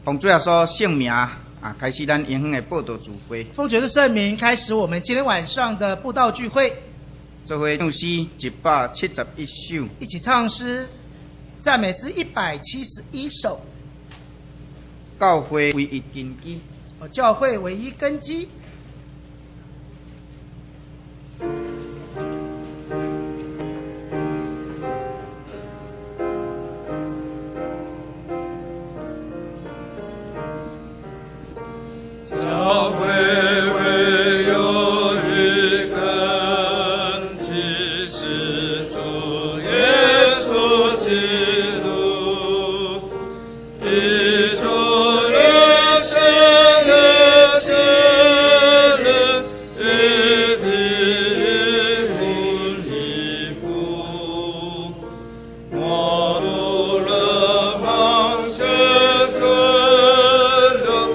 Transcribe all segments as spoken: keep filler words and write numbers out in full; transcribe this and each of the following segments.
奉主耶稣圣名啊，开始咱永恒的报道聚会。 奉主的圣名开始我们今天晚上的布道聚会。 做伙唱诗一百七十一首， 一起唱诗，赞美诗一百七十一首。 教会唯一根基， 哦，教会唯一根基。 教会唯有一根基，是主耶稣基督，以主的圣的圣的一体无离谱，我读了方式可留。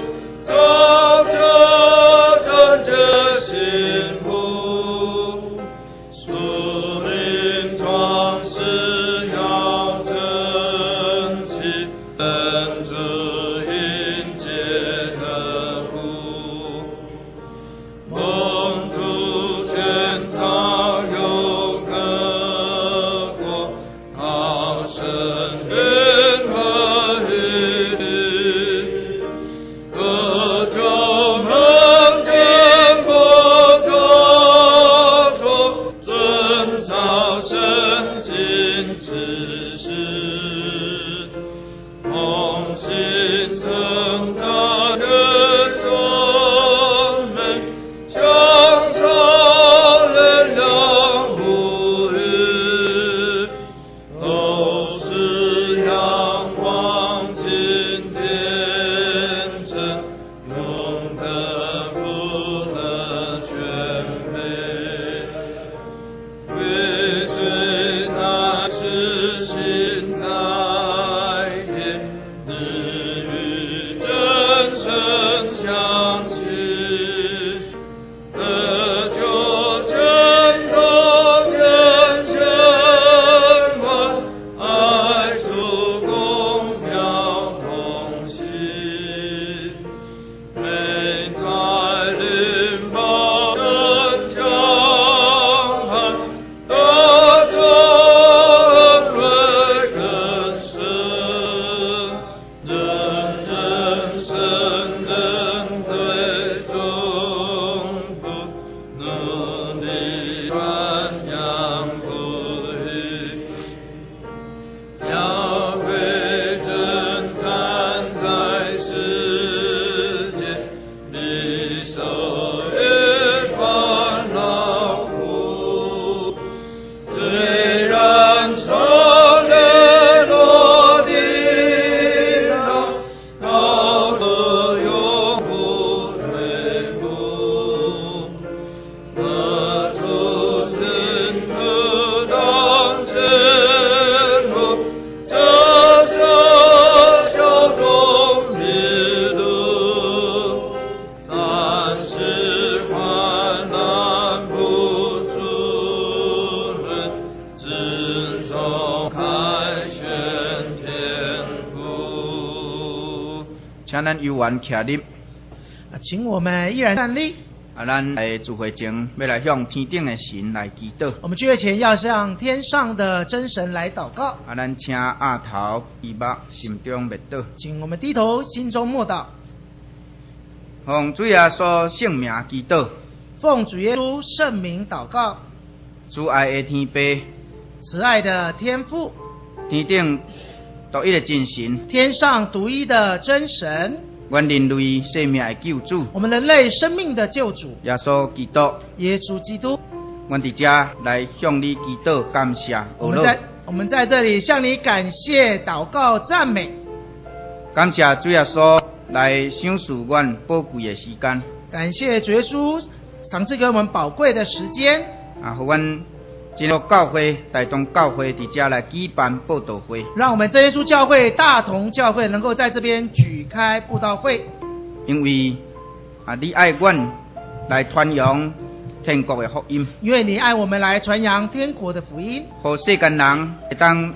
请咱游玩徛立， 啊，请我们依然站立。 啊，咱来聚会前要来向天顶的神来祈祷。 我们聚会前要向天上的真神来祷告。 啊，咱请额头闭目，心中默祷。 请我们低头，心中默祷。 奉主耶稣圣名祈祷。 奉主耶稣圣名祷告。 主爱的天父， 慈爱的天父， 天顶独一的真神， 天上独一的真神， 阮人类生命的救主， 我们人类生命的救主耶稣基督， 耶稣基督。 阮伫这来向你祈祷感谢。 我们在我们在这里向你感谢、祷告、赞美， 感谢主耶稣来赏赐阮宝贵的时间， 感谢主耶稣赏赐给我们宝贵的时间， 啊，互阮进入教会大同教会伫这来举办布道会， 让我们真耶稣教会大同教会能够在这边举开布道会， 因为啊，你爱阮来传扬天国的福音， 因为你爱我们来传扬天国的福音， 互世间人会当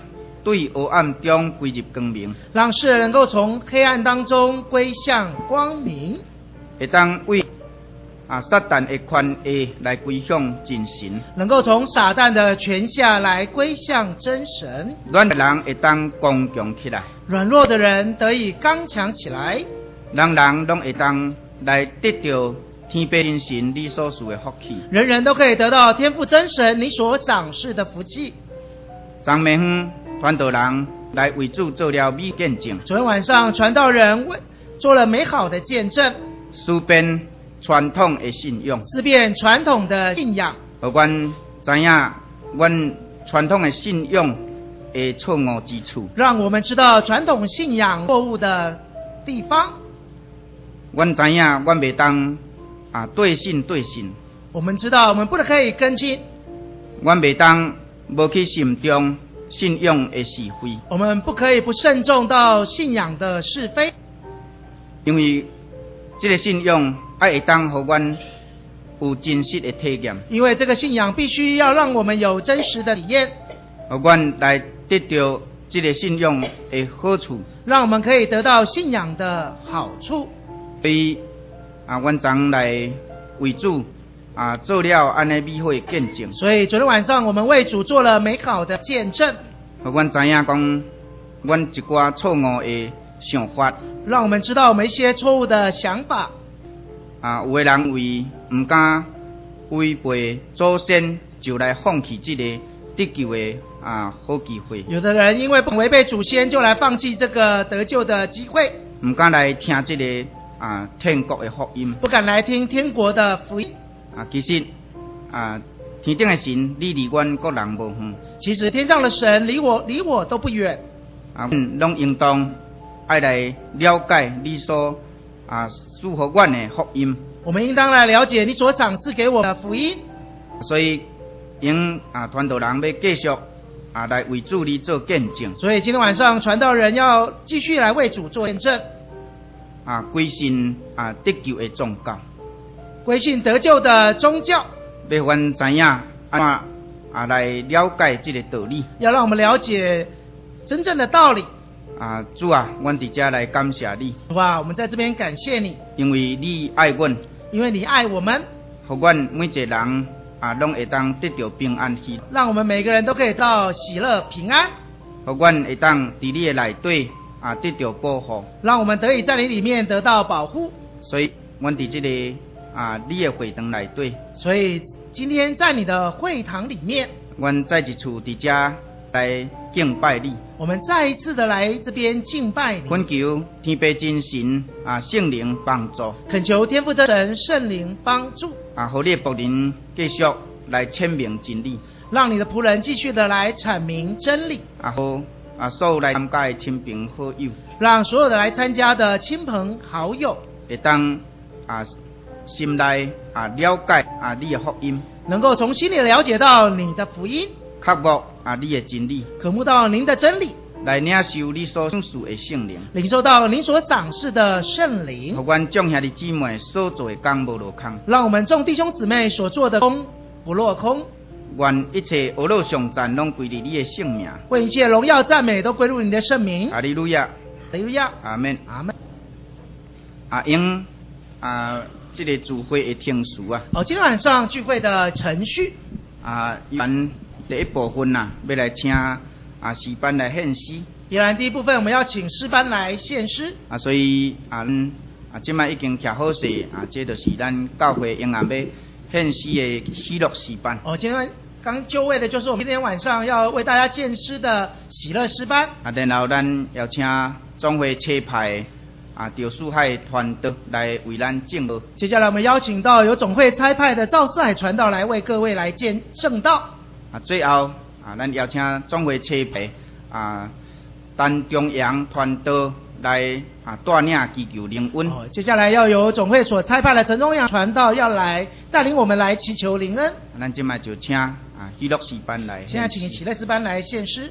对黑暗中归入光明， 让世人能够从黑暗当中归向光明， 会当为啊撒旦的权威来归向真神， 能够从撒旦的权下来归向真神。 软的人会当刚强起来， 软弱的人得以刚强起来， 人人拢会当来得到天父真神你所赐的福气。 人人都可以得到天父真神你所赏赐的福气。 昨暝远传道人来为主做了美见证， 昨天晚上传道人为做了美好的见证， 思辨传统的信仰， 思辨传统的信仰， 互阮知影阮传统的信仰的错误之处， 让我们知道传统信仰错误的地方。 阮知影阮袂当啊对信对信， 我们知道我们不能可以跟进， 阮袂当无去慎重信仰的是非， 我们不可以不慎重到信仰的是非， 因为这个信仰爱会当互阮有真实的体验， 因为这个信仰必须要让我们有真实的体验， 互阮来得到这个信仰的好处， 让我们可以得到信仰的好处。 所以啊，阮昨来为主啊做了安尼美好的见证， 所以昨天晚上我们为主做了美好的见证， 互阮知影讲，阮一寡错误的想法， 让我们知道我们一些错误的想法。 啊，有的人为唔敢违背祖先，就来放弃这个得救的啊好机会， 有的人因为不违背祖先，就来放弃这个得救的机会， 唔敢来听这个啊天国的福音， 不敢来听天国的福音。 啊，其实啊，天顶的神离离阮个人无远， 其实天上的神离我离我都不远， 啊，阮拢应当爱来了解你所啊赐予阮的福音， 我们应当来了解你所赏赐给我的福音。 所以因啊传道人要继续啊来为主你做见证， 所以今天晚上传道人要继续来为主做见证， 啊归信啊得救的宗教， 归信得救的宗教， 要阮知影安啊来了解这个道理， 要让我们了解真正的道理。 啊主啊，阮伫遮来感谢你， 主啊，我们在这边感谢你， 因为你爱阮， 因为你爱我们， 互阮每一个人啊拢会当得到平安喜， 让我们每个人都可以到喜乐平安， 互阮会当伫你的内底啊得到保护， 让我们得以在你里面得到保护。 所以阮伫这个啊你的会堂内底， 所以今天在你的会堂里面， 阮再一次伫遮来敬拜你， 我们再一次的来这边敬拜你， 恳求天父真神啊圣灵帮助， 恳求天父真神圣灵帮助， 啊，互你的仆人继续来阐明真理， 让你的仆人继续的来阐明真理， 啊好啊所有来参加的亲朋好友， 让所有的来参加的亲朋好友会当啊心内啊了解啊你的福音， 能够从心里了解到你的福音， 刻慕啊你的真理， 渴慕到您的真理， 来领受你所赏赐的圣灵， 领受到您所赏赐的圣灵， 互阮众兄弟姊妹所做的工无落空， 让我们众弟兄姊妹所做的功不落空， 愿一切恶乐上赞拢归于你的圣名， 为一切荣耀赞美都归入你的圣名。 哈利路亚， 哈利路亚， 阿门， 阿门。 啊因啊这个聚会的听数啊， 好，今天晚上聚会的程序啊原第一部分呐、啊，要来请啊诗班来献诗， 依然第一部分我们要请诗班来献诗啊所以啊咱啊即摆已经徛好势啊，这就是咱教会应然要献诗的喜乐诗班。 哦，今天刚就位的就是我们今天晚上要为大家献诗的喜乐诗班。 啊，然后咱要请总会车派啊赵树海团队来为咱敬乐。 接下来我们邀请到由总会差派的赵四海传道来为各位来见证道。 啊，最后啊，咱邀请总会车派啊陈中阳团队来啊带领祈求灵恩。 哦，接下来要由总会所差派的陈中阳传道要来带领我们来祈求灵恩。 啊、咱今摆就请啊喜乐诗班来。 现在请喜乐诗班来献诗。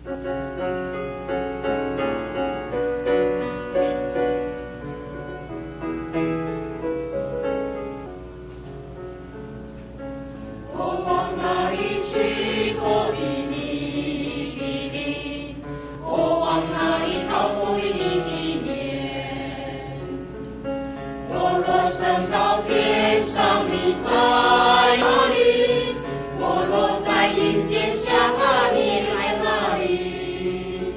我若在阴间下，你来哪里？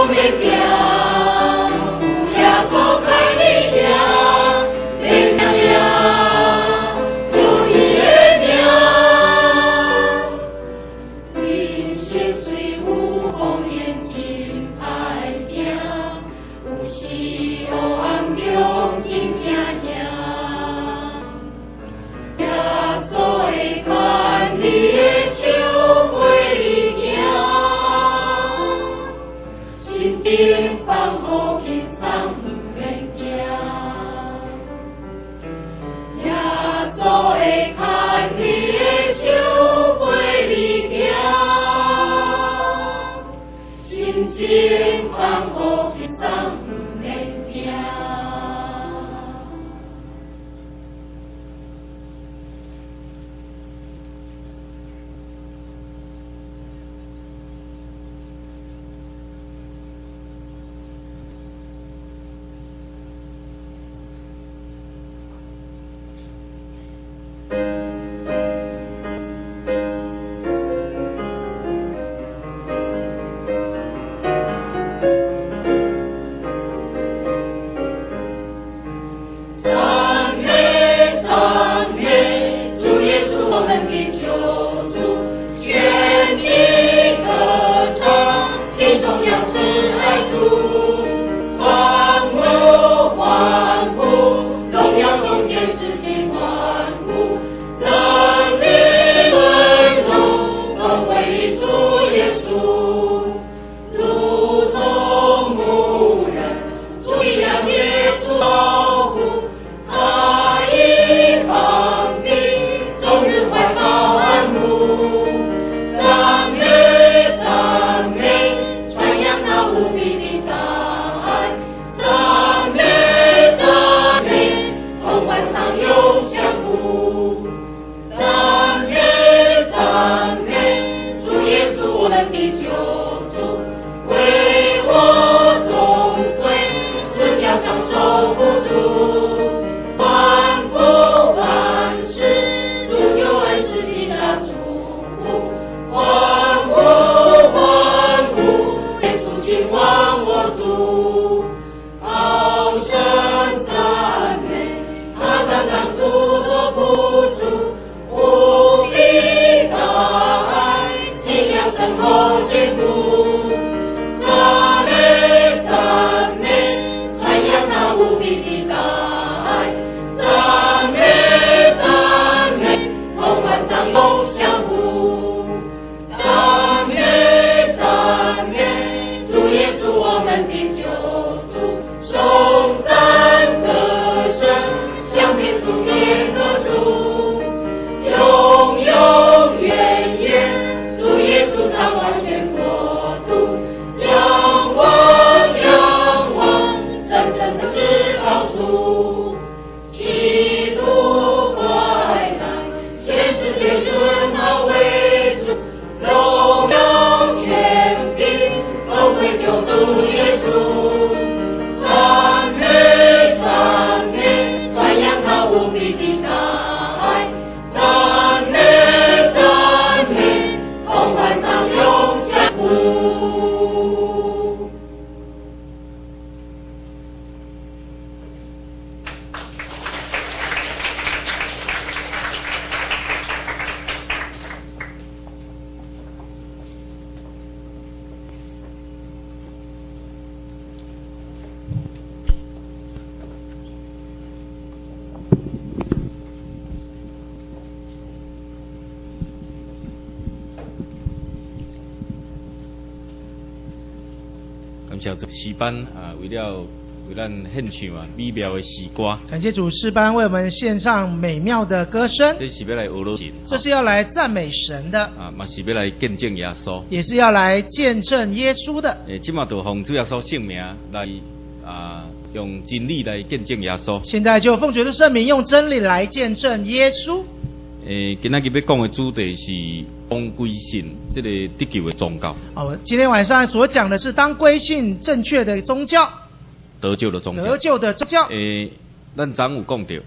叫做诗班啊，为了为咱献唱啊美妙的诗歌。 感谢主诗班为我们献上美妙的歌声。 这是要来学罗神， 这是要来赞美神的啊，嘛是要来见证耶稣， 也是要来见证耶稣的。 诶，即马就奉主耶稣圣名来啊，用真理来见证耶稣。 现在就奉主的圣名，用真理来见证耶稣。 诶，今仔日要讲的主题是当归信，这个得救的宗教。 哦，今天晚上所讲的是当归信正确的宗教， 得救的宗教。 得救的宗教。 诶，咱昨有讲到，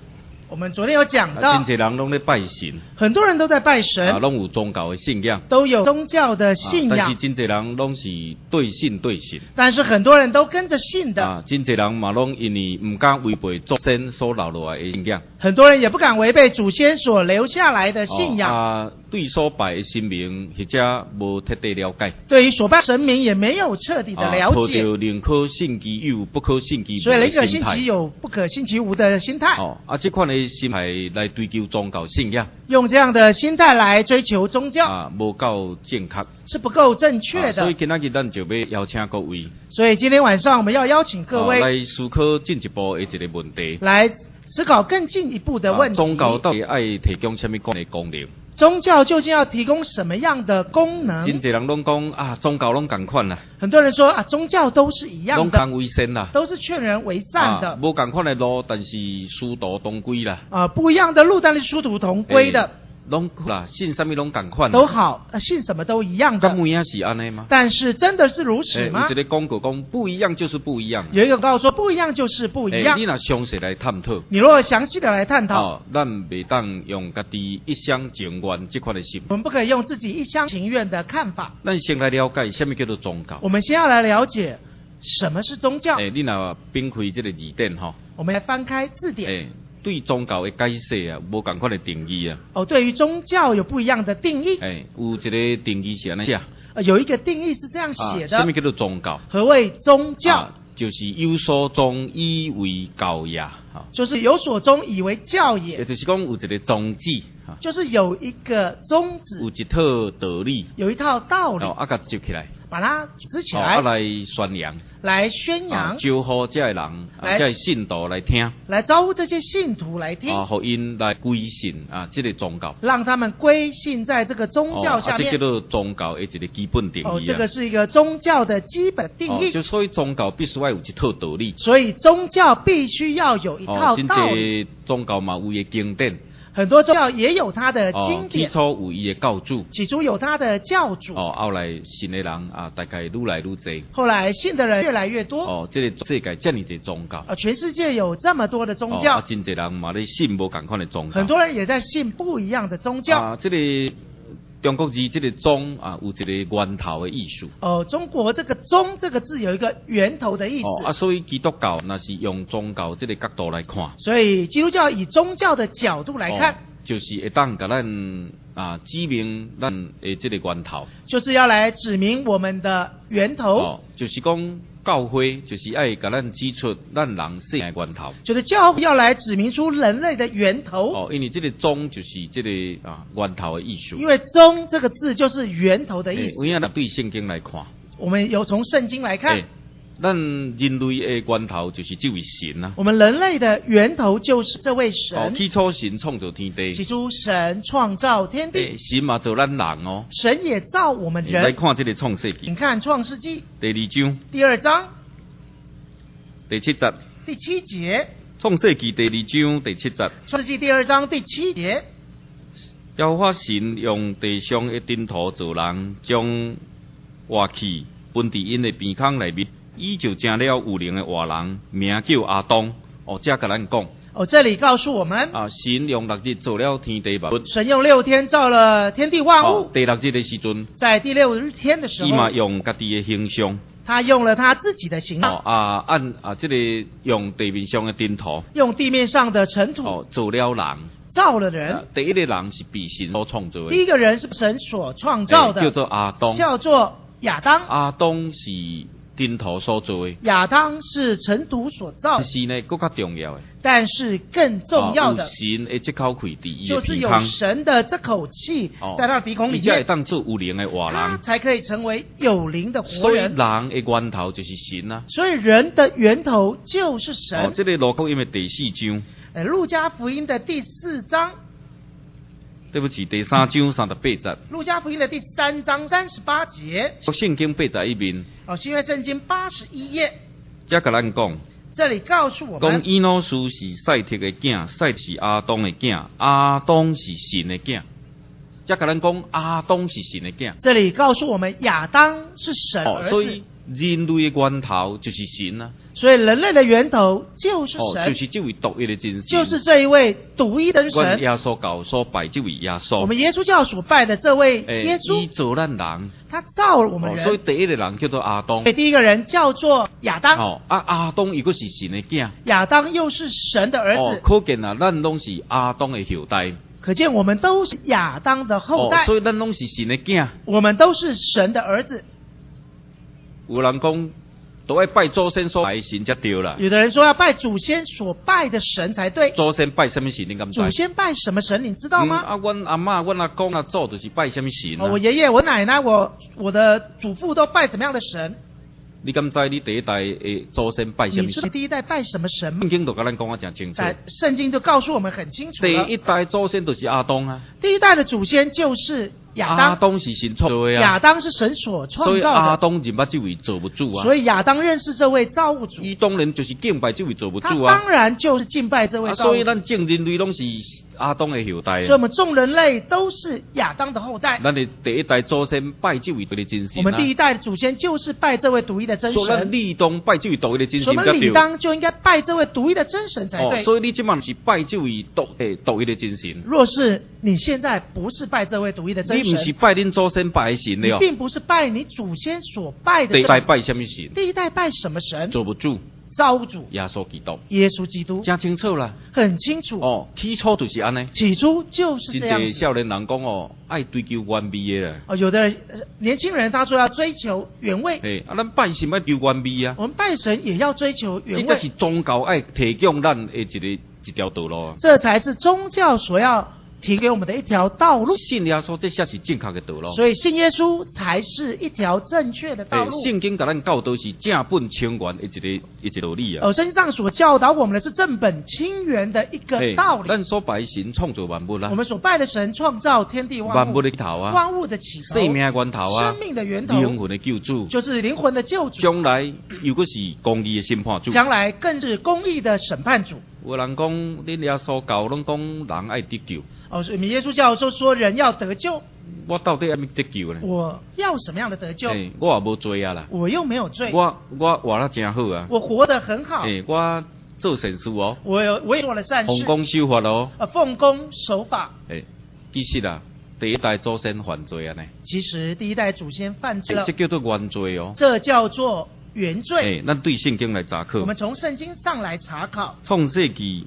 我们昨天有讲啊， 到， 真侪人拢咧拜神， 很多人都在拜啊， 神， 拢有宗教的信仰， 都有宗教的信啊、但仰是，真侪人拢是对信对信。 但是很多人都跟着信的， 啊，真侪人嘛拢因为唔敢违背祖先所留落来的信仰， 很多人也不敢违背祖先所留下来的信仰， 哦、啊，对所拜的神明或者无彻底了解， 对于所拜神明也没有彻底的了解， 抱着宁可信其有，不可信其无所以的宁可信心态。 其有，不可信其无的心态， 哦，啊，这款的心态来追求宗教信仰， 用这样的心态来追求宗教， 啊，无够正确， 是不够正确啊。所以的。 今仔日咱就要邀请各位， 所以今天晚上我们要邀请各啊位来思考进一步的一个问题。 来思考更进一步的问题。 啊、宗教到底爱提供什么功的功能？ 宗教究竟要提供什么样的功能？ 真侪人拢讲啊，宗教拢共款啦， 很多人说啊，宗教都是一样的， 拢共为善啦， 都是劝人为善的啊，无共款的路，但是殊途同归啦。 啊，不一样的路，但是殊途同归的， 拢啦，信什么拢共款， 都好，啊信什么都一样的。 咁每样是安尼吗？ 但是真的是如此欸吗有一？个广告讲不一样就是不一样。 有一个告诉说不一样就是不一样欸你。若详细来探讨， 你如果详细的来探讨， 哦，咱袂当用家己一厢情愿这款的心， 我们不可以用自己一厢情愿的看法， 咱先来了解什么叫做宗教。 我们先要来了解什么是宗教。 诶、欸，你若编开这个字典吼， 我们来翻开字典。 诶、欸，对宗教的解释啊，无共款的定义啊。 哦，对于宗教有不一样的定义。 诶、欸，有一个定义是安尼写， 呃，有一个定义是这样写的。 啊，什么叫做宗教？ 何谓宗教？ 啊，就是有所宗以为教也，哈、 就是有所宗以为教也， 也就是讲有一个宗旨，哈、 就是有一个宗旨， 有一套道理， 有一套道理， 哦，啊，甲接起来， 把它支起哦， 来， 啊来宣扬， 来宣扬， 啊，招呼这些人，啊， 来这些信徒来听， 来招呼这些信徒来听， 啊，互因来归信啊，这个宗教。 让他们归信在这个宗教下哦啊、 面。 这叫做宗教的一个基本定义啊。 哦，这个是一个宗教的基本定义。 哦，就所以宗教必须要有一套道理。 所以宗教必须要有一套哦，真道理。 侪宗教嘛有伊的经典， 很多宗教也有它的哦经，典， 起初有伊的教主， 起初有它的教主， 哦，后来信的人啊，大概愈来愈多。 后来信的人越来越多。 哦，这个世界这么多宗教， 啊，全世界有这么多的宗哦， 教， 啊，真侪人嘛咧信无共款的宗教。 很多人也在信不一样的宗教。 啊，这个中国字这个宗啊，有一个源头的意思。 哦，中国这个“宗”这个字有一个源头的意思。 哦，啊，所以基督教那是用宗教这个角度来看， 所以基督教以宗教的角度来看， 哦、就是会当甲咱啊指明咱的这个源头。 就是要来指明我们的源头。 哦，就是讲教会就是爱甲咱指出咱人生的源头。 就是教会要来指明出人类的源头。 哦，因为这个宗就是这个啊源头的意思。 因为“宗”这个字就是源头的意思。 有影对圣经来看， 我们有从圣经来看， 欸、咱人类的源头就是这位神啊。 我们人类的源头就是这位神。 哦，起初神创造天地。 起初神创造天地。 欸、神嘛造咱人哦。 神也造我们人。 来看这个创世纪。 你看创世纪第二章。 第二章。 第七节。 第七节。 创世纪第二章第七节。 创世纪第二章第七节。 耶和华神用地上的尘土造人，将活气分伫因的鼻孔内面，伊就成了有灵的活人，名叫阿当。哦，这甲咱讲。 哦，这里告诉我们啊，神用六日造了天地万物。 神用六天造了天地万物。 哦、第六日的时阵， 在第六日天的时候， 伊嘛用家己的形象。 他用了他自己的形象。 哦啊，按啊，这个用地面上的尘土。 用地面上的尘土。 哦，造了人。 造了人、啊， 第一个人是被神所创造的。 第一个人是神所创造的， 欸、叫做阿当， 叫做亚当。 阿当是尘土所造的， 亚当是尘土所造。 但是呢，更加重要的， 但是更重要的， 啊、有神的这口气伫伊的就是有神的这口气在他的鼻孔里面， 才会当做有灵的活人， 他才可以成为有灵的活人。 所以人的源头就是神啊。 所以人的源头就是神。 哦，这个路福音的第四章。 呃，路加福音的第四章， 对不起，第三章三十八节。 路加福音的第三章三十八节。 圣经八十一面。 哦，新约圣经八十一页。 这甲咱讲。 这里告诉我们， 讲以诺斯是赛特的囝，赛是阿当的囝，阿当是神的囝。这甲咱讲阿当是神的囝。 这里告诉我们亚当是神儿子。 哦，所以人类的源头就是神啊， 所以人类的源头就是神， 哦，就是这位独一的真神， 就是这一位独一的神。 耶稣教所拜这位耶稣， 我们耶稣教所拜的这位诶耶稣伊，造咱人， 他造了我们哦，所以人。 第一个人叫做亚当， 所以第一个人叫做亚当， 哦，啊亚当伊个是神的囝， 亚当又是神的儿哦， 子， 可见啊，咱拢是亚当的后代， 可见我们都是亚当的后代， 哦，所以咱拢是神的囝。 我们都是神的儿子。 有人讲，都爱拜祖先所拜的神才对啦。 有的人说要拜祖先所拜的神才对。 祖先拜什么神？你敢知？ 祖先拜什么神？你知道吗？ 嗯、啊，阮阿嬷、阮阿公、阿祖就是拜什么神啊？ 哦，我爷爷、我奶奶、我我的祖父都拜什么样的神？ 你敢知？你第一代诶祖先拜什么神？ 你是第一代拜什么神吗？ 圣经都甲咱讲啊，真清楚。 在圣经就告诉我们很清楚了。 第一代祖先就是亚当啊。 第一代的祖先就是亚当。 亚当是神创造的啊。 亚当是神所创所以造的。 亚当认捌这位造物主啊。 所以亚当认识这位造物主。 伊当然就是敬拜这位造物他主啊。 当然就是敬拜这位啊， 造物主。 所以咱整人类拢是亚当的后代啊。 所以我们众人类都是亚当的后代。 咱的第一代祖先拜这位独一的真神啊。 我们第一代的祖先就是拜这位独一的真所以咱神。 理当拜这位独一的真神我们理当就应该拜这位独一的真神才对。 哦，所以你今晚是拜这位独诶独一的真神。 若是你现在不是拜这位独一的真神， 你不是拜恁祖先拜的神了， 你并不是拜你祖先所拜的。 第一代拜什么神？ 第一代拜什么神？ 造物主。 造物主。 耶稣基督。 耶稣基督。 真清楚啦。 很清楚。 哦，起初就是安尼。 起初就是这样子。 真侪少年人讲哦，爱追求完美的啦。 哦，有的人年轻人他说要追求原味。 诶，啊，咱拜神要求完美啊。 我们拜神也要追求原味。 这才是宗教爱提供咱的一个一条道路。 这才是宗教所要提给我们的一条道路。 信耶稣，这才是正确的道路。 所以信耶稣才是一条正确的道路。 圣经甲咱教导是正本清源的一个一个道理啊。 哦，圣经上所教导我们的是正本清源的一个道理。 咱所拜神创造万物啦。 我们所拜的神创造天地万物。 万物的头啊。 万物的起头。 生命的源头啊。 生命的源头。 灵魂的救主。 就是灵魂的救主。 将来又果是公义的审判主。 将来更是公义的审判主。 有人讲，恁耶稣教拢讲人爱得救。 哦，所以耶稣教授说人要得救。 我到底要咪得救呢？ 我要什么样的得救？ 欸、我也无罪啊啦。 我又没有罪。 我我活得真好啊。 我活得很好。 欸、我做善事哦。 我有我也做了善事。 奉公守法哦。 呃，奉公守法。 诶、欸，其实啊，第一代祖先犯罪啊呢。 其实第一代祖先犯罪了。 欸、这叫做原罪哦。 这叫做原罪。 诶、欸，咱对圣经来查考。 我们从圣经上来查考。 创世纪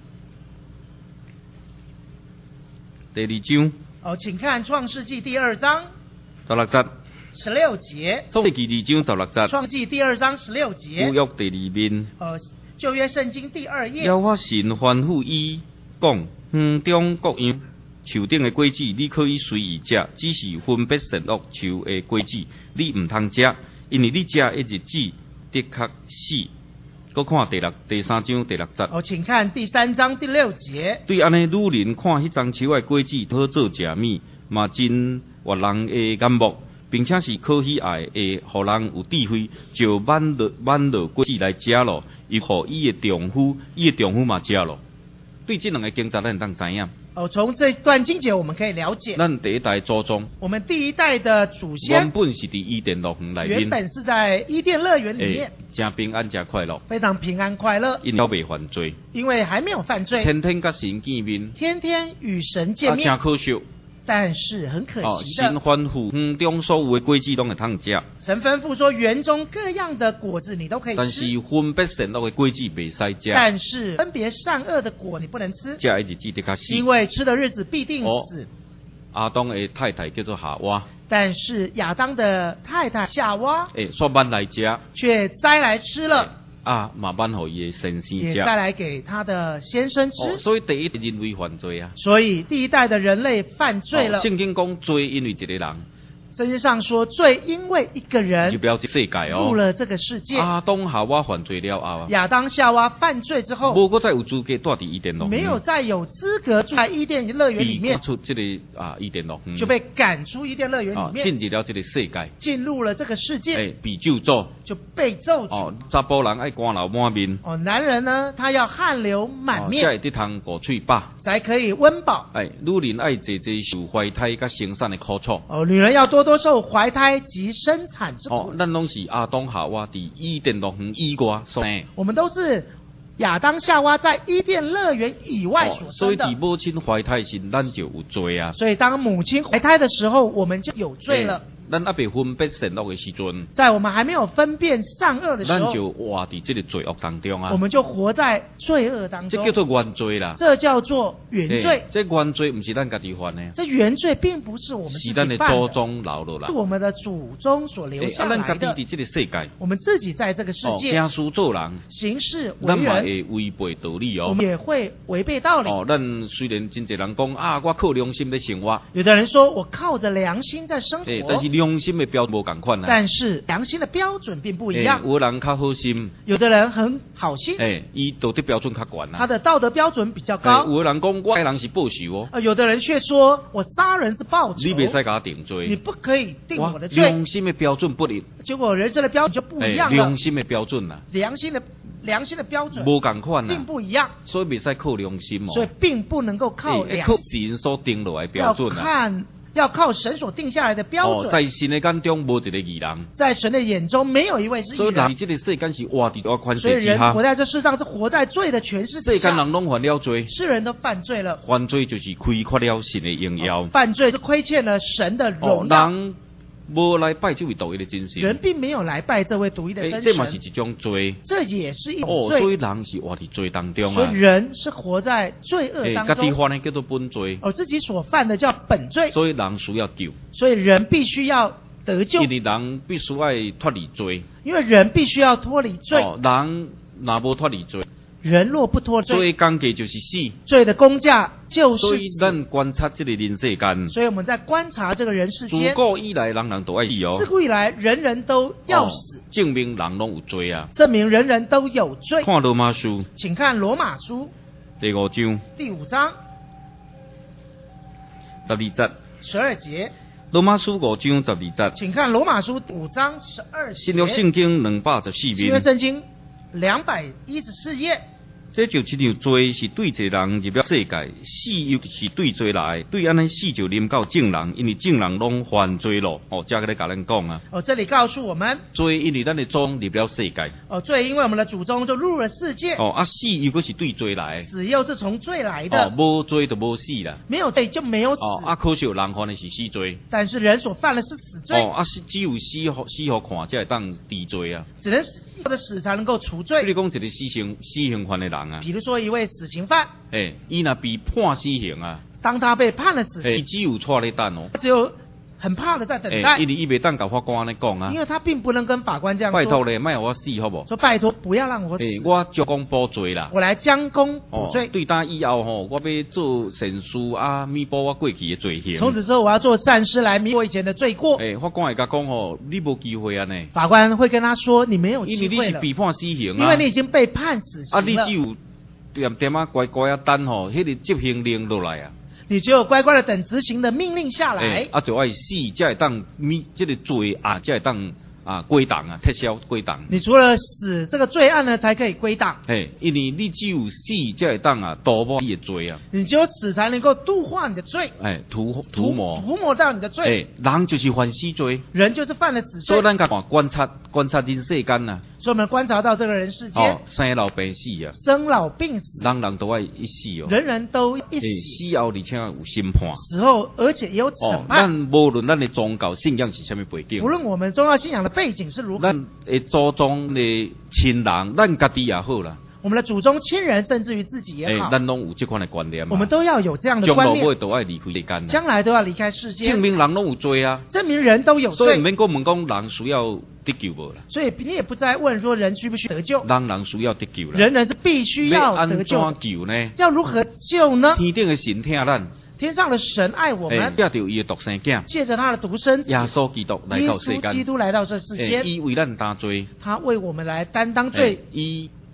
第二章。 哦，请看创世纪第二章十六节。 十六节。 创世纪二章十六节。 创世纪第二章十六节。 旧約第二面。 呃，舊約聖經第二頁。 耶和華神吩咐伊講：園中各樣樹頂的果子，你可以隨意食，只是分別善惡樹的果子，你唔通食，因為你食的日子的確死。搁看第六、第三章第六節。 哦，請看第三章第六節。 對安尼，女人看迄張樹的果子好做食物，嘛真活人的眼目，並且是可喜愛的，互人有智慧，就挽落挽落果子來食咯，伊互伊的丈夫，伊的丈夫嘛食咯。對這兩個經節，咱當知影。 哦，從這段經節我們可以了解。 咱第一代祖宗。 我們第一代的祖先。 原本是佇伊甸樂園內面。 原本是在伊甸樂園裡面。 真平安，真快樂。 非常平安快樂。 因還未犯罪。 因為還沒有犯罪。 天天甲神見面。 天天與神見面。 啊，真可惜。 但是很可惜的。 哦，神吩咐園中所有的果子攏會通食。 神吩咐說，園中各樣的果子你都可以吃。 但是分別善惡的果子袂使食。 但是分別善惡的果你不能吃。 食的日子得較死。 因為吃的日子必定死。 亞當的太太叫做夏娃。 但是亞當的太太夏娃。 誒，說慢來食。 卻摘來吃了。 啊，嘛慢互伊的先生也帶來給他的先生吃。 哦，所以第一代人類犯罪啊。 所以第一代的人類犯罪了。 聖、哦、經講罪因為一個人。 聖經上說罪因為一個人入了這世界哦。 入了這個世界。 亞當夏娃犯罪了後。 亞當夏娃犯罪之後。 無再有資格住喺伊甸樂園。 沒有再有資格住在伊甸樂園裡面。 出這個啊伊甸樂園。 就被趕出伊甸樂園裡面。 進入了這個世界。 進入了這個世界。 誒，被咒詛。 就被咒诅。 哦，查甫人爱汗流满面， 哦，男人呢，他要汗流满哦，才面， 会得通顾嘴饱。 才可以温饱。 哎，女人爱济济受怀胎甲生产的苦楚。 哦，女人要多多受怀胎及生产之苦。 哦，咱拢是亚当夏娃伫伊甸乐园以外所生。 我们都是亚当夏娃在伊甸乐园以外所哦，所以生的。 伫母亲怀胎时，咱就有罪啊。 所以当母亲怀胎的时候，我们就有罪了。 欸咱还未分别善恶的时阵， 在我们还没有分辨善恶的时候， 咱就活伫这个罪恶当中啊。 我们就活在罪恶当中。 这叫做原罪啦。 这叫做原罪。 欸这原罪不是咱家己犯的， 这原罪并不是我们自己是咱的犯祖宗留落来是。我们的祖宗所留欸啊， 下来的。 咱家己伫这个世界， 我们自己在这个世哦， 界、 行事做人， 行事为咱嘛人， 会违背道理哦。 我们也会违背道理。 哦，咱虽然真侪人讲啊，我靠良心在生活， 有的人说我靠着良心在生活， 欸但是良心的标准无共款啊。 但是良心的标准并不一样。 欸有的人较好心， 有的人很好心， 诶，伊道德标准较悬啊。 他的道德标准比较欸高。 有的人讲我的人是报仇哦， 呃，有的人却说我杀人是报仇， 你袂使甲我定罪。 你不可以定我的罪。 良心的标准不一， 结果人生的标准就不一样欸了。 良心的标准啊， 良心的良心的标准无共款并啊， 不一样， 所以袂使靠良心哦。 所以并不能够靠欸靠良心， 神所定落来的标要准啊。 看要靠神所定下来的标哦， 准。 在神的眼中无一个义人， 在神的眼中，没有一位是义所以人人。 这个世间是活伫我宽所以恕之下人活。在这世上是活在罪的权势之世间下， 人拢犯了罪， 世人都犯罪了， 犯罪就是亏缺了神的荣耀。 犯罪就亏欠了神的哦， 荣耀。 人无来拜这位独一的真神， 人并没有来拜这位独一的欸真神， 这嘛是一种罪。 这也是一种哦，所以罪。 人是活伫罪当中啊。 所以人是活在罪恶诶， 当家己中， 犯的叫做本罪， 而自己所犯的叫本罪， 所以人需要救， 所以人必须要得救因，为人必须要脱离罪。 因为人必须要脱离罪。 哦，人若无脱离罪， 人若不脱罪罪， 工价就是死。 罪的工价就是所以死。 咱观察这个人世间， 所以我们在观察这个人世自间， 古以来人人都爱死哦自。古以来人人都要死， 哦证明人拢有罪啊。 证明人人都有罪。 看罗马书请看罗马书第五章第五章十二节， 十二节， 罗马书五章十二节， 请看罗马书五章十二节。 新约圣经两百十四新约面。 圣经两百一十四页。 这就这样罪是对一个人入了世界，死又是对罪来的，对安尼死就临到正人，因为正人拢犯罪咯。哦，这个咧甲咱讲啊， 哦，这里告诉我们， 罪因为咱的宗入了世界， 哦，罪因为我们的祖宗就入了世界， 哦啊死又果是对罪来的， 死又是从罪来哦的， 无罪就无死啦。 没有罪就没有死。 哦啊，可惜人犯的是死罪， 但是人所犯的是死罪， 哦啊是只有死互死互看才会当治罪啊。 只能死或者死才能够除比罪。 如讲一个死刑死刑犯的人啊， 比如说一位死刑犯， 诶，伊若被判死刑啊， 当他被判了死诶， 刑， 只有错咧等哦， 他只有很怕的在等诶， 待， 因为伊袂当甲法官安尼讲啊因。为他并不能跟法官这样说， 拜托咧，莫让我死好无？ 说拜托不要让我死， 诶、我将功补罪啦。 我来将功补哦， 罪。 对打以后吼，我要做善事啊，弥补我过去的罪行。 从此之后，我要做善事来弥补我以前的罪过。 诶、法官会甲讲吼，你无机会啊呢， 法官会跟他说：“你没有因为你机会了， 是被判死刑啊。 因为你已经被判死啊， 刑了你只，有点点啊乖乖啊等吼，迄、个执行令落来啊。 你只有乖乖的等执行的命令下来诶、。啊，就爱死，才会当弥这个罪啊，才会当啊归档啊，撤销归档。 你除了死这个罪案呢，才可以归档。 诶、因为你只有死，才会当啊涂抹你的罪啊。 你只有死才能够度化你的罪， 诶、涂涂抹。 涂抹掉你的罪。 诶、人就是犯死罪。 人就是犯了死罪所以，咱甲观察观察人世间啊， 所以我们观察到这个人世间、 哦，生老病死啊， 生老病死， 人人都爱一死哦， 人人都一诶， 死， 死后而且有审判。 死后而且也有审哦， 判。 咱无论咱的宗教信仰是啥物背景无，论我们宗教信仰的背景是如何， 咱的祖宗的亲人，咱家己也好啦， 我们的祖宗亲人，甚至于自己也诶， 好， 咱拢有这款的观念嘛。 我们都要有这样的将观念， 来尾都爱离开世间啊， 将来都要离开世间证，明人拢有罪啊， 证明人都有罪所以毋。免讲问讲人需要得救无啦， 所以你也不再问说人需不需得救， 人人需要得救啦， 人人是必须要安得救的怎。救呢？ 要如何救呢？ 天顶的神听咱， 天上的神爱我诶， 们， 借着伊的独生囝。 借着他的独生子耶稣基督来耶到世稣基间， 督来到这世诶， 间， 伊为咱担罪， 他为我们来担当诶罪， 伊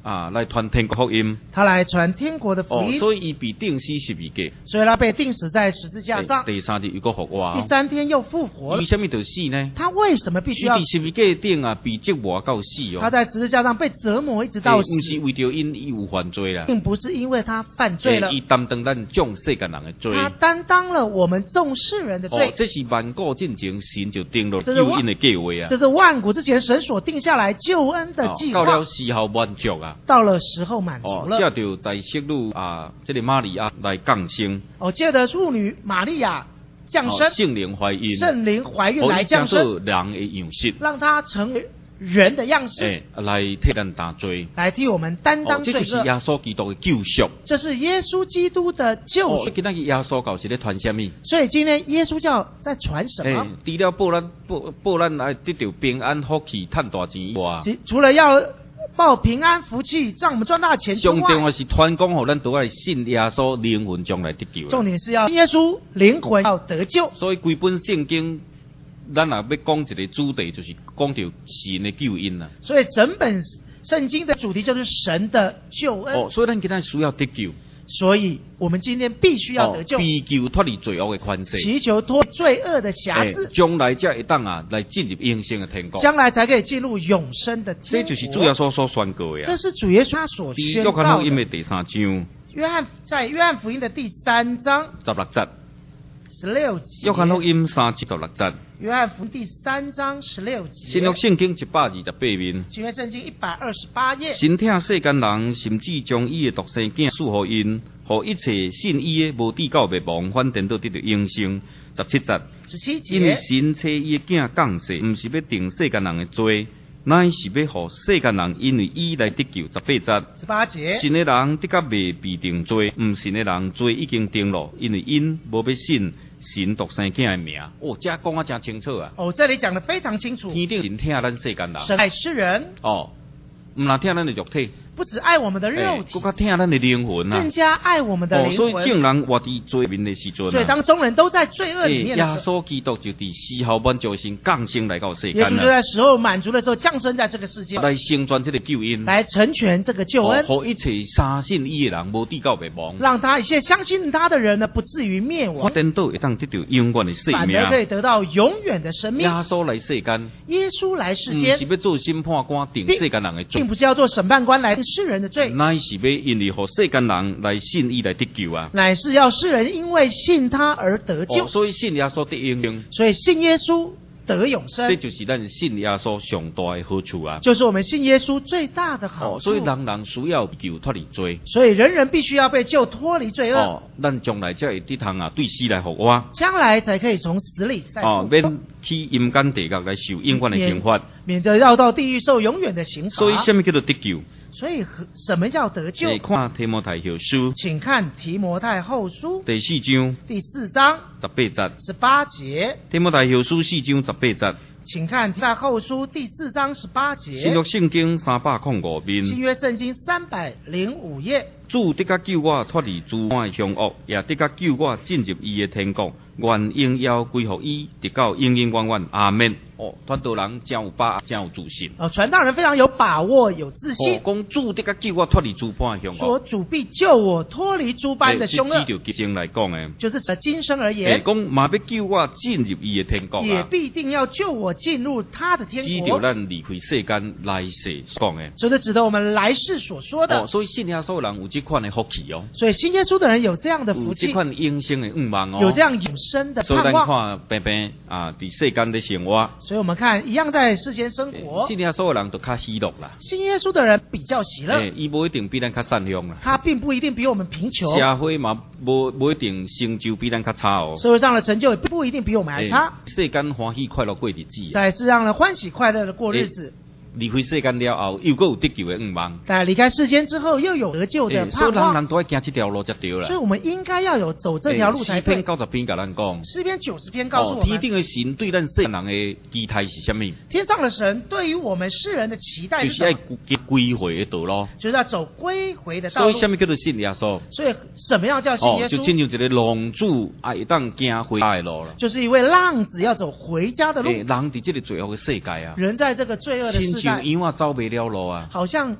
啊来传天国福音。 他来传天国的福哦， 音， 所以伊被钉死十字架。 所以他被钉死在十字架上， 第三日又搁复活。 第三天又复活了为。什么就死呢？ 他为什么必须要？ 伊伫十字架顶啊，被折磨到死哦。 他在十字架上被折磨一直到死， 不是为着因伊有犯罪啦， 并不是因为他犯罪了， 伊担当咱众世间人的罪。 他担当了我们众世人的罪。 哦，这是万古进前神就定了这是万救恩的计划啊。 这是万古之前神所定下来救恩的计划。 哦到了时候满足啊。 到了时候满足哦， 了。 借着在息女啊，这个玛利亚来降生。 哦，借着处女玛利亚降生， 哦圣灵怀孕， 圣灵怀孕来降生， 哦，人的样式， 让他成为人的样式， 哎，来替咱担罪， 来替我们担当罪恶。 哦，这就是耶稣基督的救赎。 这是耶稣基督的救赎。 哦，今仔日耶稣教是咧传什么？ 所以今天耶稣教在传什么？ 哎，除了报咱报报咱来得到平安福气、赚大钱以外， 除了要报平安福气，让我们赚大钱之外， 上重要是传讲互咱都要信耶稣，灵魂将来得救。 重点是要耶稣灵魂要得救。 所以规本圣经，咱若要讲一个主题，就是讲到神的救恩啦。 所以整本圣经的主题就是神的救恩。 哦，所以咱今仔需要得救。 所以我们今天必须要得救， 祈求脱离罪恶的权势， 祈求脱罪恶的辖制， 将来才会当啊来进入永生的天国， 将来才可以进入永生的天国。 这就是主耶稣所宣告的。 这是主耶稣他所宣告的。 约翰福音的第三章， 约翰在约翰福音的第三章十六节， 十六节。 约翰福音三章十六节。 约翰福音第三章十六节。 新约圣经一百二十八面。 新约圣经一百二十八页。 神疼世间人，甚至将伊的独生子赐予因，互一切信伊的无地告灭亡，反颠倒得到永生。十七节。 十七节。 因为神赐伊的囝降世，毋是要定世间人的罪，乃是要互世间人因为伊来得救。十八节。 十八节。 信的人得甲未被定罪，毋信的人罪已经定了，因为因无要信神独生囝的名。哦，这讲啊真清楚啊！ 哦，这里讲得非常清楚。 天顶神疼咱世间人， 神爱世人。 哦，毋但疼咱的肉体， 不只爱我们的肉体， 更加疼咱的灵魂啊！ 更加爱我们的灵魂。 哦，所以众人活伫罪面的时阵， 所以当众人都在罪恶里面的时候， 耶稣基督就伫时候满足神降生来到世间耶稣就在时候满足的时候降生在这个世界， 来成全这个救恩， 来成全这个救恩， 互一切相信伊的人无地告灭亡， 让他一切相信他的人呢不至于灭亡， 反倒会当得到永远的生命， 反而可以得到永远的生命。 耶稣来世间， 耶稣来世间， 不是要做审判官定世间人的罪， 并不是要做审判官来定世人的罪， 乃是要因为互世间人来信伊来得救啊！ 乃是要世人因为信他而得救， 哦，所以信耶稣得永生， 所以信耶稣得永生， 这就是咱信耶稣上大的好处啊！ 就是我们信耶稣最大的好处。 哦，所以人人需要救脱离罪， 所以人人必须要被救脱离罪恶。 哦，咱将来才会得通啊，对死来复活， 将来才可以从死里再哦，免去阴间地狱来受永远的刑罚， 免得绕到地狱受永远的刑罚。 所以什么叫做得救？ 所以什么叫得救？ 看提摩太后书， 请看提摩太后书第四章第四章十八节。 十八节。 提摩太后书四章十八节。 请看提摩太后书第四章十八节。 新约圣经三百零五面。 新约圣经三百零五页。 主得甲救我脱离诸般的凶恶，也得甲救我进入伊的天国，愿应要归乎伊，直到永永远远。阿门。哦，传道人真有把握，真有自信。 哦，传道人非常有把握，有自信。 哦，讲主得甲救我脱离诸般的凶恶。 说主必救我脱离诸般的凶恶。 是指着今生来讲的， 就是指今生而言。 讲嘛要救我进入伊的天国啊， 也必定要救我进入他的天国。 指着咱离开世间来世讲的， 这是指的我们来世所说的。 哦，所以信耶稣人有这款的福气哦。 所以信耶稣的人有这样的福气， 有这款永生的愿望哦， 有这样永生的盼望。 所以咱看平平啊，伫世间的生活。 所以我们看一样在世间生活， 信耶稣的人就较喜乐啦。 信耶稣的人比较喜乐， 伊无一定比咱较善良啦。 他并不一定比我们贫穷， 社会嘛无无一定成就比咱较差哦。 社会上的成就也不一定比我们还差。 世间欢喜快乐过日子， 在世上的欢喜快乐的过日子。 离开世间了后，又有得救的愿望。 在离开世间之后，又有得救的盼望。 所以人人都要行这条路才对啦。 所以我们应该要有走这条路才对。 诗篇九十篇甲咱讲， 诗篇九十篇告诉我们， 天顶的神对咱世人的期待是什么？ 天上的神对于我们世人的期待是什么？ 就是要归回的道路， 就是要走归回的道路。 所以什么叫做信耶稣？ 所以什么样叫信耶稣？ 哦，就亲像一个浪子啊，会当行回家的路了。 就是一位浪子要走回家的路。 人伫这个罪恶的世界啊， 人在这个罪恶的世界， 亲像羊啊走不了路啊， 好像